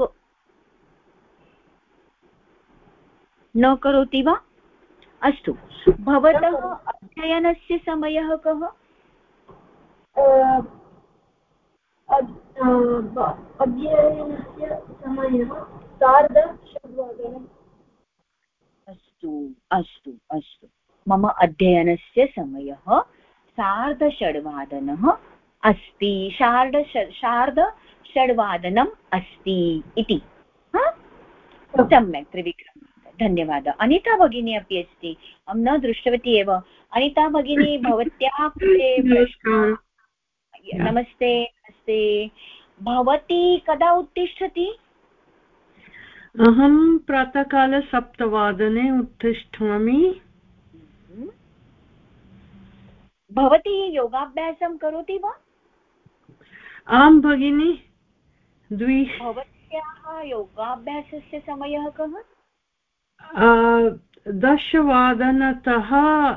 न करोति वा अस्तु भवतः अध्ययनस्य समयः कः अध्ययनस्य समयः सार्धषड्वादनम् अस्तु मम अध्ययनस्य समयः सार्धषड्वादनः अस्ति सार्धषड्वादनम् अस्ति इति सम्यक् त्रिविक्रम धन्यवादः अनिता भगिनी अपि अस्ति अहं न दृष्टवती एव अनिता भगिनी भवत्याः कृते नमस्ते भवती कदा उत्तिष्ठति अहं प्रातःकाले 7 उत्तिष्ठामि भवती योगाभ्यासं करोति वा आं भगिनी भवत्याः योगाभ्यासस्य समयः कः 10 वादनतः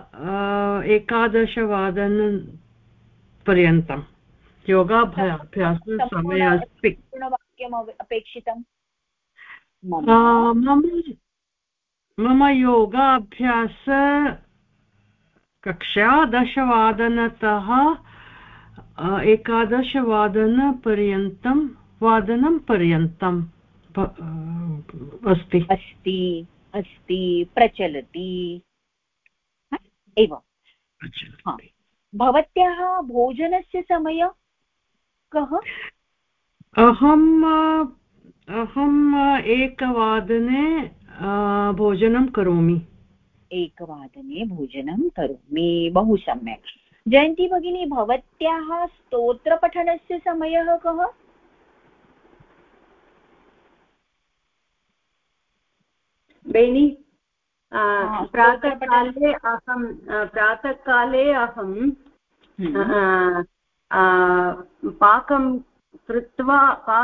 11 वादनपर्यन्तं योगाभ्यासस्य समयः अस्ति पूर्णवाक्यम् अपेक्षितं मम योगाभ्यास कक्षा 10 वादनतः वादनं पर्यन्तम् अस्ति अस्ति प्रचलति एवं भवत्याः भोजनस्य समयः कः अहम् एकवादने भोजनं करोमि एकवादने भोजनं करोमि बहु सम्यक् जयन्ती भगिनी भवत्याः स्तोत्रपठनस्य समयः कः बेनि प्रातःकाले अहं पाकं कृत्वा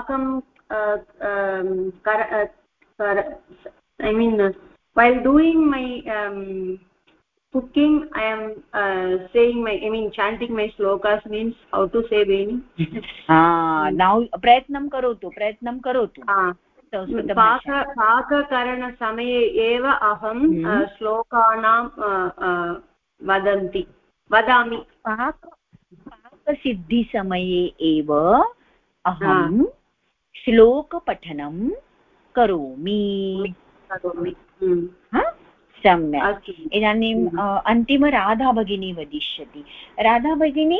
I mean while doing my cooking I am saying chanting my slokas means how to say Beni now प्रयत्नं करोतु पाककरणसमये एव अहं श्लोकानां वदामि पाकसिद्धिसमये एव अहं श्लोकपठनं करोमि सम्यक् इदानीम् अन्तिमराधा भगिनी वदिष्यति राधा भगिनी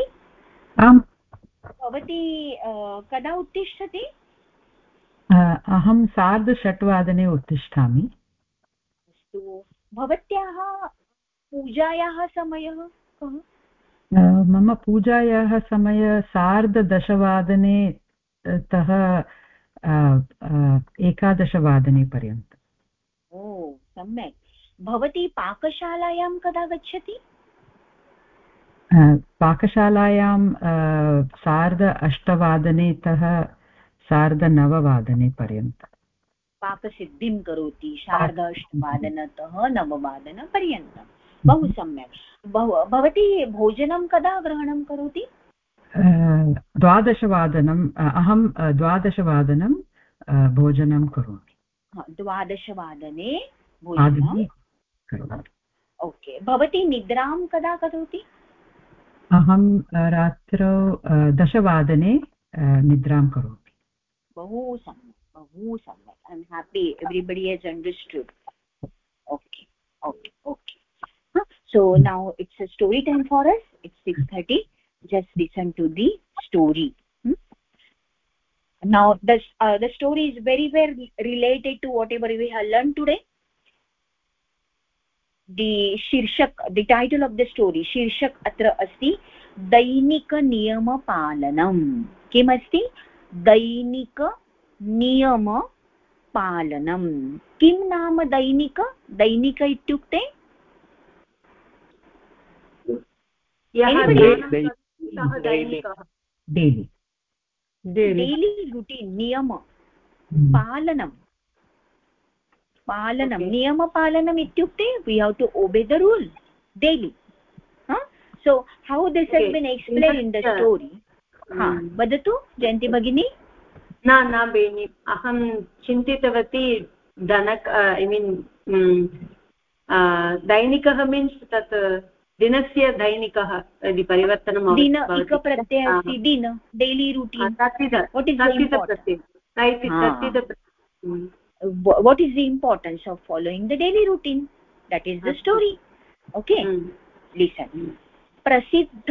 भवती कदा उत्तिष्ठति अहं 6:30 उत्तिष्ठामि अस्तु भवत्याः पूजायाः समयः कः मम पूजायाः समयः 10:30 तः 11 पर्यन्तम् ओ सम्यक् भवती पाकशालायां कदा गच्छति पाकशालायां 8:30 तः 9:30 पर्यन्तम् पाकसिद्धिं करोति 8:30तः 9 पर्यन्तं बहु सम्यक् भवती भोजनं कदा ग्रहणं करोति 12 अहं 12 भोजनं करोमि 12 भोजनं ओके भवती निद्रां कदा करोति अहं रात्रौ 10 निद्रां करोमि बहु सम्यक् I am happy everybody has understood okay so now it's a story time for us it's 6:30 just listen to the story now the story is very very related to whatever we have learned today the title of the story शीर्षक अत्र अस्ति दैनिकनियमपालनं किम् अस्ति दैनिकनियमपालनं किं नाम दैनिक इत्युक्ते daily routine नियम पालनं नियमपालनम् इत्युक्ते we have to obey the rule daily so how this has been explained in the story वदतु जयन्ती भगिनी न बेनि अहं चिन्तितवती दैनिकः मीन्स् तत् दिनस्य दैनिकः यदि परिवर्तनं प्रत्ययः अस्ति दिन daily routine what is the importance of following the daily routine that is the story okay listen प्रसिद्ध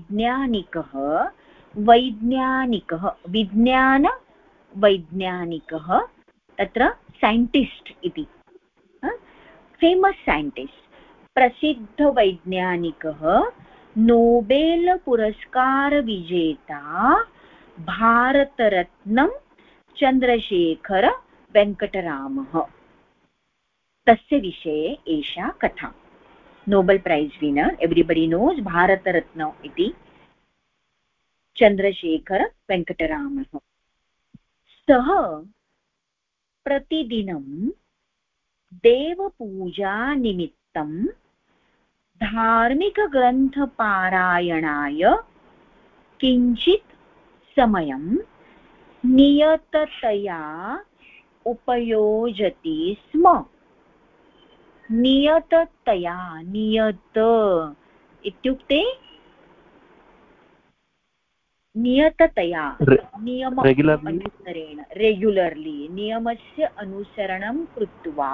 वैज्ञानिकः तत्र साइंटिस्ट इति फेमस साइंटिस्ट प्रसिद्ध वैज्ञानिकः नोबेल पुरस्कार विजेता भारतरत्नं चन्द्रशेखर वेङ्कटरामः तस्य विषये एषा कथा Nobel prize winner everybody knows Bharat Ratna इति चन्द्रशेखर वेङ्कटरामः सः प्रतिदिनं देवपूजा निमित्तं धार्मिकग्रन्थपारायणाय किञ्चित् समयं नियततया उपयोजति स्म नियत इत्युक्ते नियततया नियम रेग्युलर्ली अनुसरेण रेग्युलर्ली नियमस्य अनुसरणं कृत्वा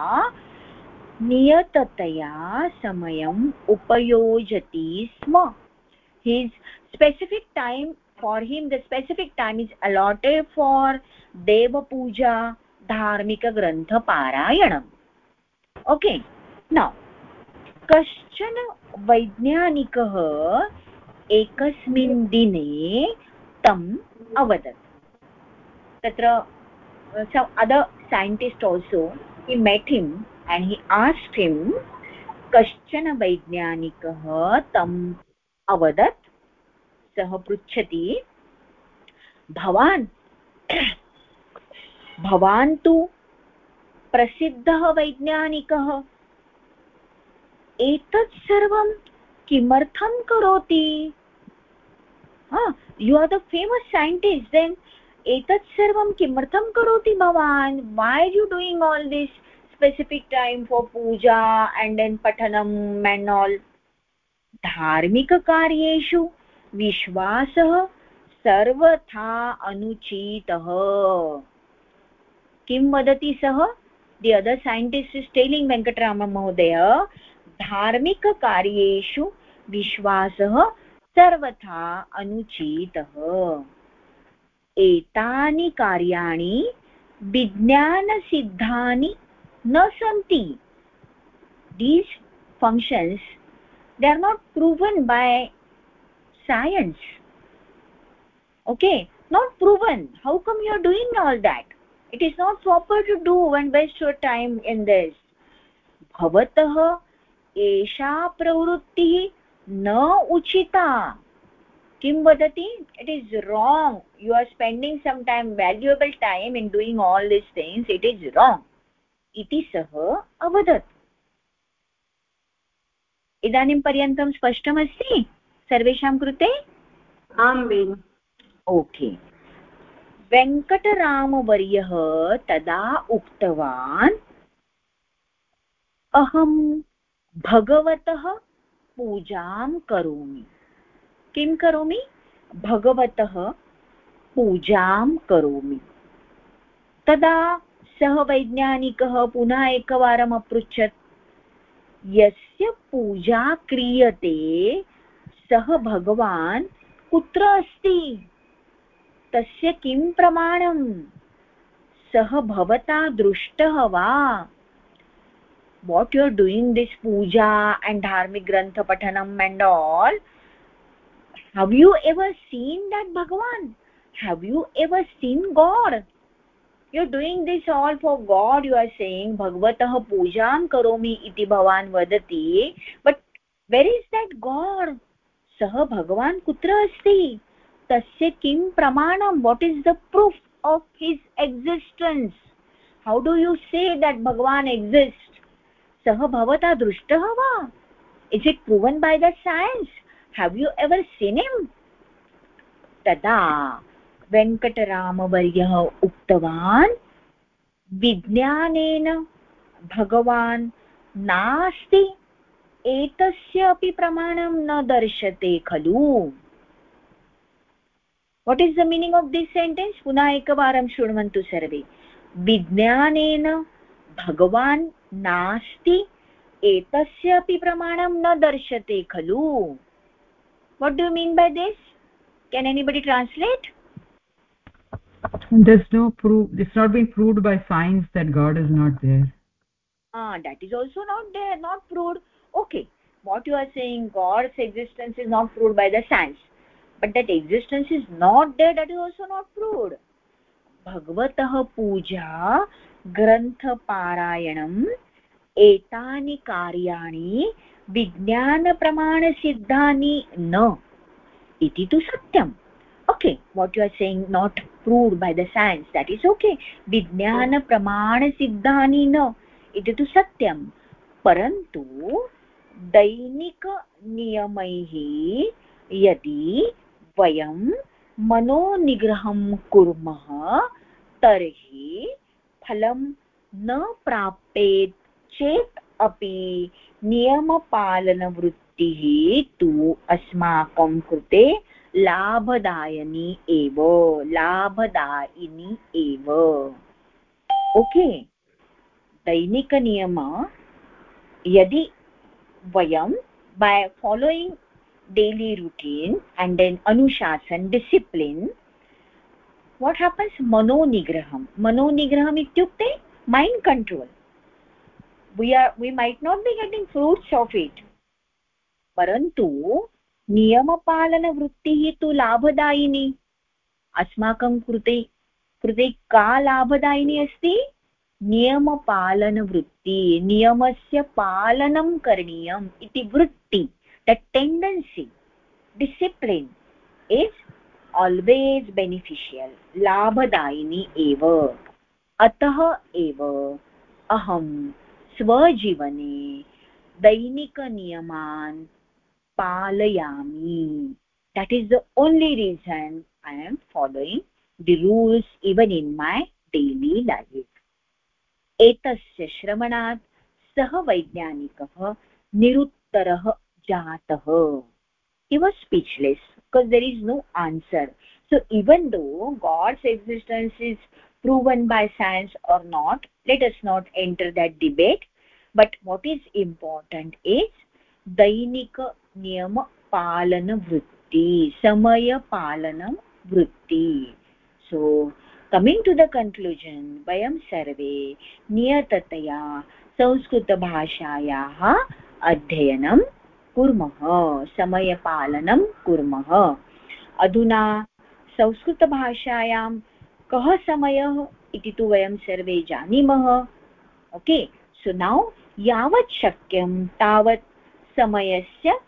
नियततया समयम् उपयोजति स्म. His specific time, for him the specific time is allotted for deva puja, dharmika grantha parayanam. Okay, now कश्चन वैज्ञानिकः एकस्मिन् दिने तम् अवदत्. तत्र some other scientist also, he met him and he asked him, कश्चन वैज्ञानिकः तम् अवदत्. सः पृच्छति, भवान् तु प्रसिद्धः वैज्ञानिकः, एतत् सर्वं किमर्थं करोति? You are the famous scientist, then एतत् सर्वं किमर्थं करोति भवान्? Why are you doing all this specific time for puja and then pathanam and all? धार्मिककार्येषु विश्वासः सर्वथा अनुचितः. किं वदति सः? The other scientist is telling Venkatarama Mahodaya, धार्मिककार्येषु विश्वासः सर्वथा अनुचितः. एतानि कार्याणि विज्ञानसिद्धानि न सन्ति. These functions, they are not proven by science. Okay, not proven. How come you are doing all that? It is not proper to do and waste your time in this. Bhavatah esha pravrutti na uchita. Kim vadati? It is wrong. You are spending some time, valuable time in doing all these things. It is wrong. Iti sah avadat. इदानीं पर्यन्तं स्पष्टमस्ति सर्वेषां कृते? आं Ben. Okay. वेङ्कटरामवर्यः तदा उक्तवान्, अहं भगवतः पूजां करोमि. किं करोमि? भगवतः पूजां करोमि. तदा सः वैज्ञानिकः पुनः एकवारम् अपृच्छत्, यस्य पूजा क्रियते सः भगवान् कुत्र अस्ति? तस्य किं प्रमाणम्? सः भवता दृष्टः वा? What you are doing this puja and dharmic grantha pathanam and all, have you ever seen that Bhagavan? Have you ever seen God? You are doing this all for God. You are saying bhagavatah pujam karomi iti bhavan vadati, but where is that God? Sah Bhagavan kutra asti? Tasya kim pramanam? What is the proof of his existence? How do you say that Bhagavan exists? Sah bhavata drushtah va? Is it proven by the science? Have you ever seen him? Tada वेङ्कटरामवर्यः उक्तवान्, विज्ञानेन भगवान् नास्ति, एतस्य अपि प्रमाणं न दर्शते खलु. What is the meaning of this sentence? पुनः एकवारं शृण्वन्तु सर्वे. विज्ञानेन भगवान् नास्ति, एतस्य अपि प्रमाणं न दर्शते खलु. What do you mean by this? Can anybody translate? There's no proof. It's not been proved by science that God is not there. That is also not there, not proved. Okay, what you are saying, God's existence is not proved by the science, but that existence is not there, that is also not proved. Bhagavatah puja grantha parayanam etani karyani vijnana pramana siddhani na iti tu satyam. Okay, what you are saying, not proved by the science, that is okay. Vijnana pramana siddhani na iti tu satyam. Parantu दैनिक नियमैः यदि वयं मनोनिग्रहं कुर्मः तर्हि फलं न प्राप्येत् चेत् अपि नियमपालनवृत्तिः तु अस्माकं कृते लाभदायिनी एव, लाभदायिनी एव. ओके, दैनिकनियम यदि वयं by following daily routine and then अनुशासन discipline, what happens? Manonigraham ityukte mind control. We might not be getting fruits of it, परन्तु नियमपालनवृत्तिः तु लाभदायिनी. अस्माकं कृते का लाभदायिनी अस्ति? नियमपालनवृत्ति, नियमस्य पालनं करणीयम् इति वृत्ति. the tendency, discipline is always beneficial, लाभदायिनी एव. अतः एव अहं स्वजीवने दैनिकनियमान् पालयामि. that is the only reason I am following the rules even in my daily life. एतस्य श्रवणात् सः वैज्ञानिकः निरुत्तरः जातः. He was speechless because there is no answer. So even though God's existence is proven by science or not, let us not enter that debate. But what is important is दैनिक नियम पालन वृत्ति, समय पालन वृत्ति. So coming to the conclusion, वयं सर्वे नियततया संस्कृतभाषायाः अध्ययनं कुर्मः, समयपालनं कुर्मः. अधुना संस्कृतभाषायां कः समयः इति तु वयं सर्वे जानीमः. ओके, सो नौ यावत् शक्यं तावत् समयस्य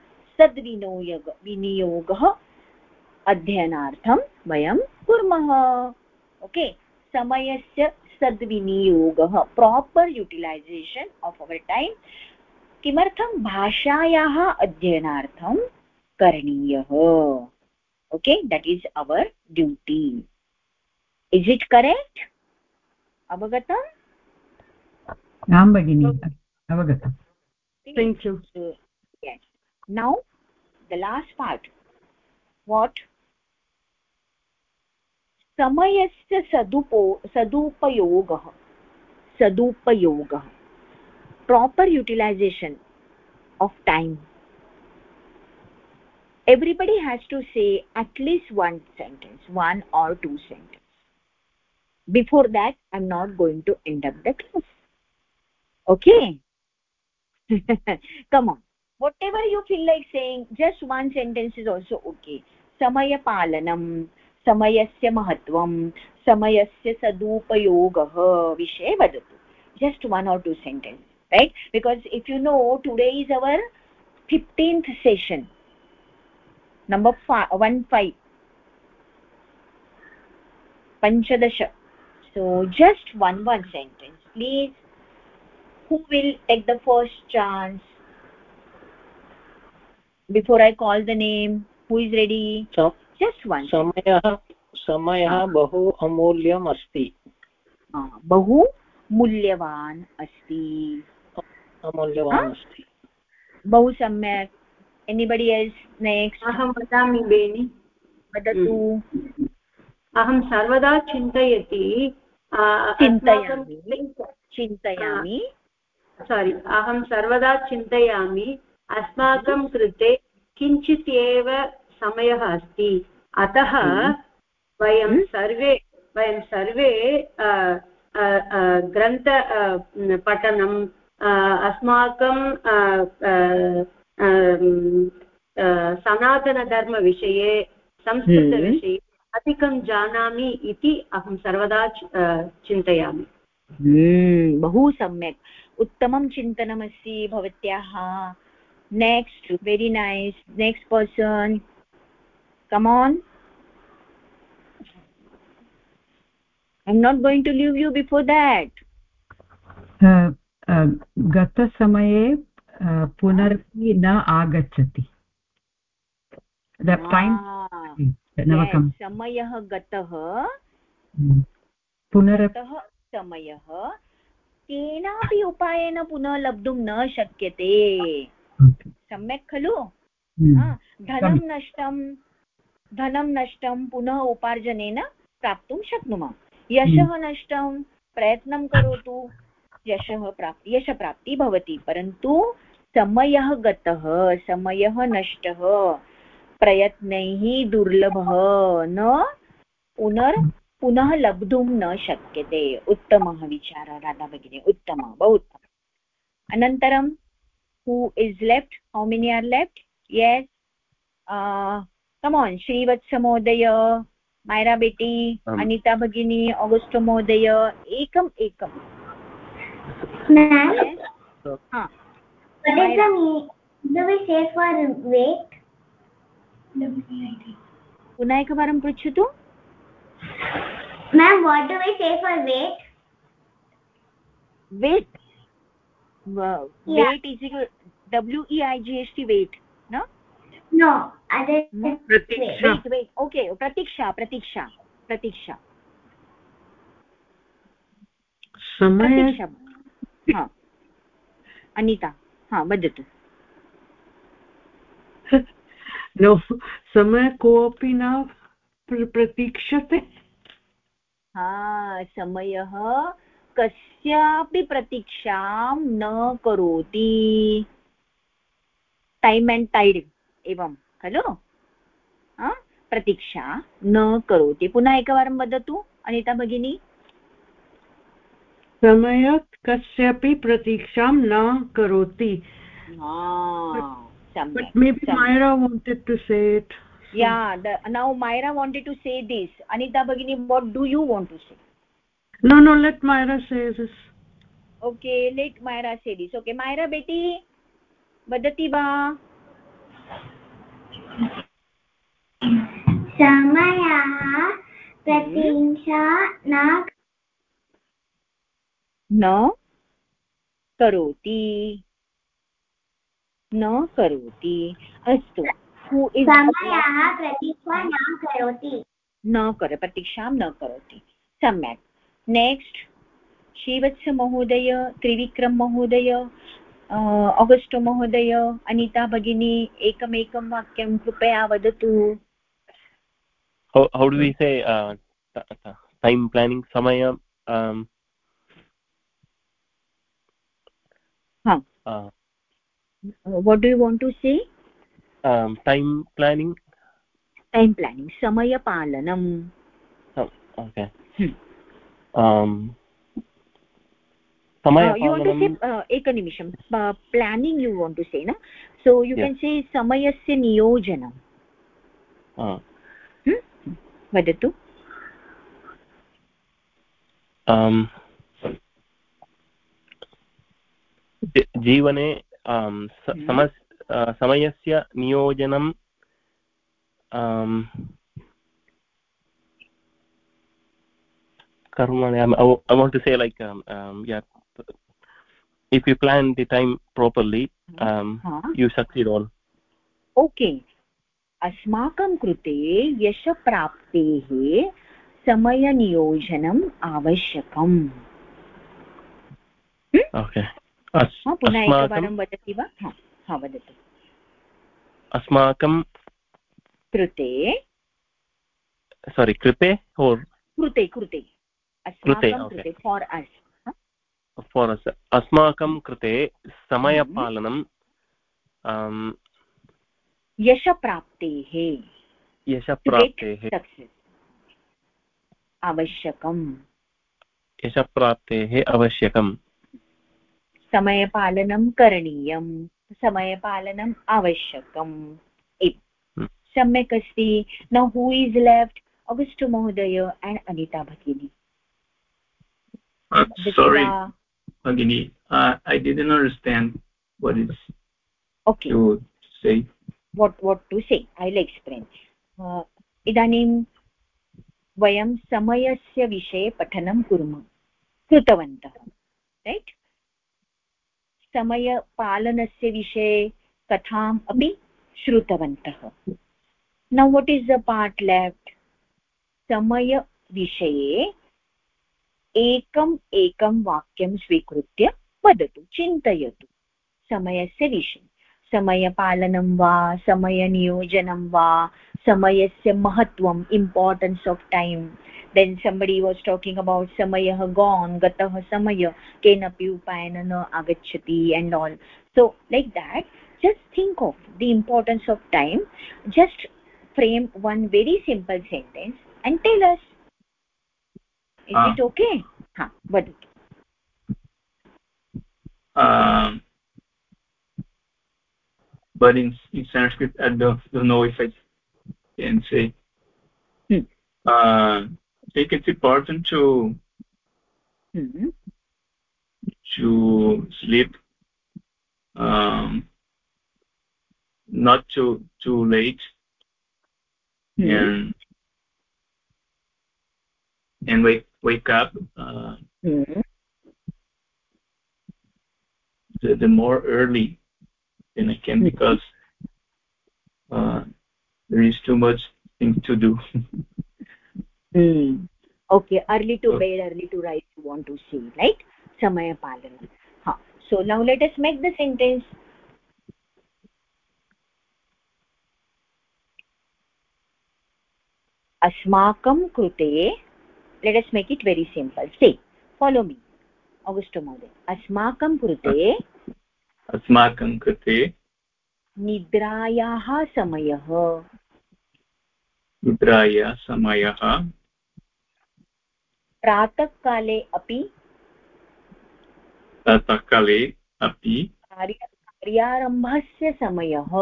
सद्विनियोगः अध्ययनार्थं वयं कुर्मः. ओके, समयस्य सद्विनियोगः, proper utilization of our time. किमर्थं? भाषायाः अध्ययनार्थं करणीयः. Okay, that is our duty. Is it correct? अवगतम्? आं भगिनि, अवगतम्. Thank you. Yes. Now the last part. What? समयस्य सदुपयोगः, proper utilization of time. Everybody has to say at least one sentence, one or two sentences. Before that, I'm not going to end up the class. Okay? Come on. Whatever you feel like saying, just one sentence is also okay. Samaya palanam, samayasya mahatvam, samayasya sadupayogah vishe vadatu. Just one or two sentences, right? Because if you know, today is our 15th session, number 15 panchadasha. So just one sentence, please. Who will take the first chance? Before I call the name, who is ready? So, just one. समयः बहु अमूल्यम् अस्ति. बहु मूल्यवान् अस्ति. अमूल्यवान् अस्ति. बहु सम्यक्. Anybody else next? अहं वदामि बेनि. वदतु. अहं सर्वदा चिन्तयामि सारी अहं सर्वदा चिन्तयामि अस्माकं कृते किञ्चित् एव समयः अस्ति. अतः वयं सर्वे ग्रन्थ पठनं अस्माकं सनातनधर्मविषये संस्कृतविषये अधिकं जानामि इति अहं सर्वदा चिन्तयामि. बहु सम्यक्, उत्तमं चिन्तनमस्ति भवत्याः. Next, very nice. Next person, come on. I am not going to leave you before that. गतसमये पुनरपि न आगच्छति. समयः गतः, पुनरपि समयः केनापि उपायेन पुनः लब्धुं न शक्यते. सम्यक् खलु? धनं नष्टं, धनं नष्टं पुनः उपार्जनेन प्राप्तुं शक्नुमः यशः नष्टं प्रयत्नं करोतु यशप्राप्तिः भवति परन्तु समयः गतः समयः नष्टः प्रयत्नैः दुर्लभः न पुनः लब्धुं न शक्यते उत्तमः विचारः राधा भगिनी उत्तमः बहु उत्तमम् अनन्तरं who is left how many are left yes come on Srivatsa महोदय मायरा बेटी अनिता भगिनी ऑगस्टो महोदय एकम् ma'am हाँ what is the do we say for weight पुनः एकवारं पृच्छतु ma'am what do we say for weight weight weight is equal WEIGHT weight no other wait okay pratiksha समय हाँ अनिता हाँ वदतु नो समय कोऽपि न प्रतीक्षते हाँ समयः कस्यापि प्रतीक्षां न करोति टाइम एंड टाइड एवं खलु प्रतीक्षा न करोति पुनः एकवारं वदतु अनिता भगिनी समय कस्यापि प्रतीक्षां न करोति but maybe Myra wanted to say it yeah now Myra wanted to say this Anita Bhagini what do you want to say no let Myra say this okay let Myra say this okay Myra beti vadati va समयः प्रतीक्षा न करोति अस्तु who is समयः प्रतीक्षा न करोति प्रतीक्षां न करोति सम्यक् नेक्स्ट श्रीवत्स महोदय त्रिविक्रम महोदय ऑगस्टो महोदय अनिता भगिनी एकमेकं वाक्यं कृपया वदतु how do we say time planning samaya what do you want to say time planning samaya palanam okay samaya you want to say ekanimisham planning you want to say na so you can say samayasya niyojanam वदतु जीवने समयस्य नियोजनं कर्मणि I want to say like yeah if you plan the time properly you succeed all okay अस्माकं कृते यशप्राप्तेः समयनियोजनम् आवश्यकम् okay पुनः एकवारं वदति वा हा वदतु अस्माकं कृते sorry कृते or कृते अस्माकं कृते for us अस्माकं कृते समयपालनं यशप्राप्तेः आवश्यकम् समयपालनं करणीयं समयपालनम् आवश्यकम् सम्यक् अस्ति now who is left Augusto and Anita अनिता भगिनी sorry Bhagini I didn't understand what is okay to say what to say I'll explain इदानीं वयं समयस्य विषये पठनं कृतवन्तः राइट समयपालनस्य विषये कथाम् अपि श्रुतवन्तः now what is the part left समय विषये एकं वाक्यं स्वीकृत्य वदतु चिन्तयतु समयस्य विषये समयपालनं वा समयनियोजनं वा samayasya mahatvam, importance of time. Then somebody was talking about samayah gone, gatah samaya, kenapi upayena na agacchati and all. So like that, just think of the importance of time. Just frame one very simple sentence and tell us. Is it okay? Ha, but in Sanskrit, I don't know if I can say. I think it's important to sleep not too late, and wake up the more early than I can, because there is too much things to do. Okay, early to bed, early to rise, you want to say, right? Samaya palana. Ha. So now let us make the sentence. Asmakam krute. Let us make it very simple. Say, follow me. Augusto Mode. Asmakam krute. Asmakam krute. Nidrayaha samayah. Nidraya samayah. प्रातःकाले अपि कार्यारम्भस्य समयः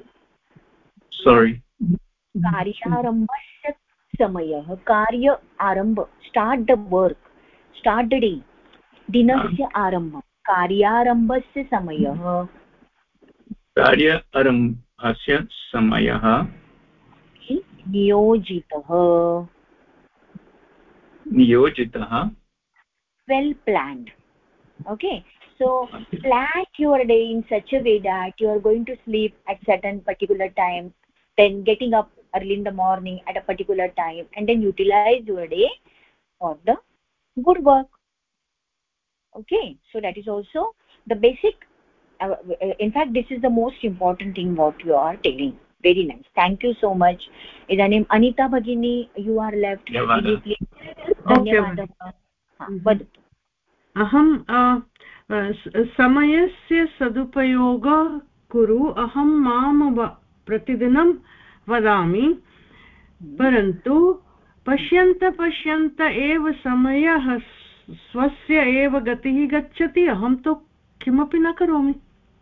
कार्यारम्भस्य समयः कार्य आरम्भ start the work start the day दिनस्य आरम्भं कार्यारम्भस्य समयः कार्यारम्भस्य समयः नियोजितः well planned. Okay, so plan your day in such a way that you are going to sleep at certain particular time, then getting up early in the morning at a particular time, and then utilize your day for the good work. Okay, so that is also the basic in fact this is the most important thing what you are telling. Very nice, thank you so much. Idanim Anita Bhagini, you are left. Dhanyavadah. अहं समयस्य सदुपयोगः कुरु. अहं मां प्रतिदिनं वदामि, परन्तु पश्यन्त एव समयः स्वस्य एव गतिः गच्छति. अहं तु किमपि न करोमि.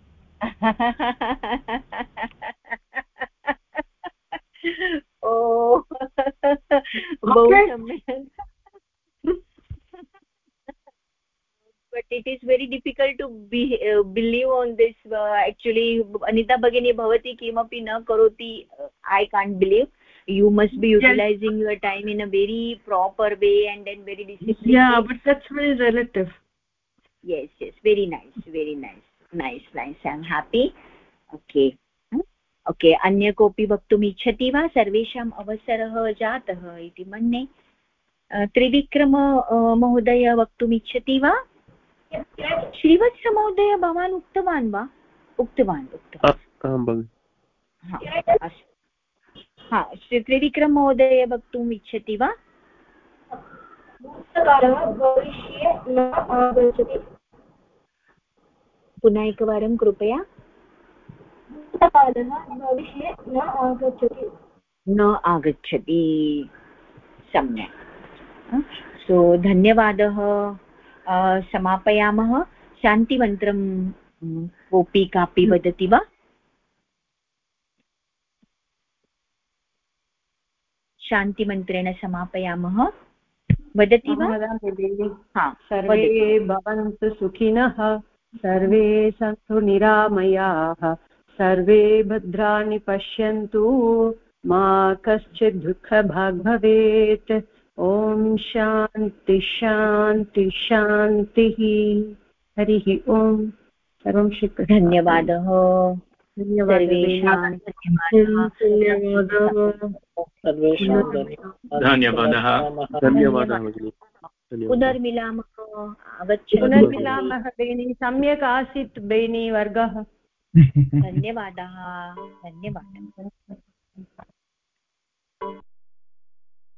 Oh, बहु सम्यक्. But it is very difficult to believe on this. Actually, Anita Bhagini, bhavati kimapi na karoti. I can't believe. You must be utilizing your time in a very proper way and then very disciplined. Yeah, but that's very relative. Yes, very nice, very nice. Nice. I'm happy. Okay. Okay अन्य कोऽपि वक्तुम् इच्छति वा? सर्वेषाम् अवसरः जातः इति मन्ये. त्रिविक्रम महोदय वक्तुम् इच्छति वा? श्रीवत्स महोदय भवान् उक्तवान् वा? उक्तवान्. श्री त्रिविक्रम महोदय वक्तुम् इच्छति वा? पुनः एकवारं कृपया. भविष्ये न आगच्छति. सम्यक्. सो धन्यवादः. समापयामः. शान्तिमन्त्रं कोऽपि कापि वदति वा? शान्तिमन्त्रेण समापयामः. वदति वा? सर्वे भवन्तु सुखिनः, सर्वे सन्तु निरामयाः, सर्वे भद्राणि पश्यन्तु, मा कश्चित् दुःखभाग् भवेत्. ॐ शान्ति शान्ति शान्तिः. हरिः ॐ. सर्वं श्रीकृष्ण. धन्यवादः. धन्यवादः. पुनर्मिलामः. पुनर्मिलामः बेनि. सम्यक् आसीत् बेनि वर्गः. धन्यवादः.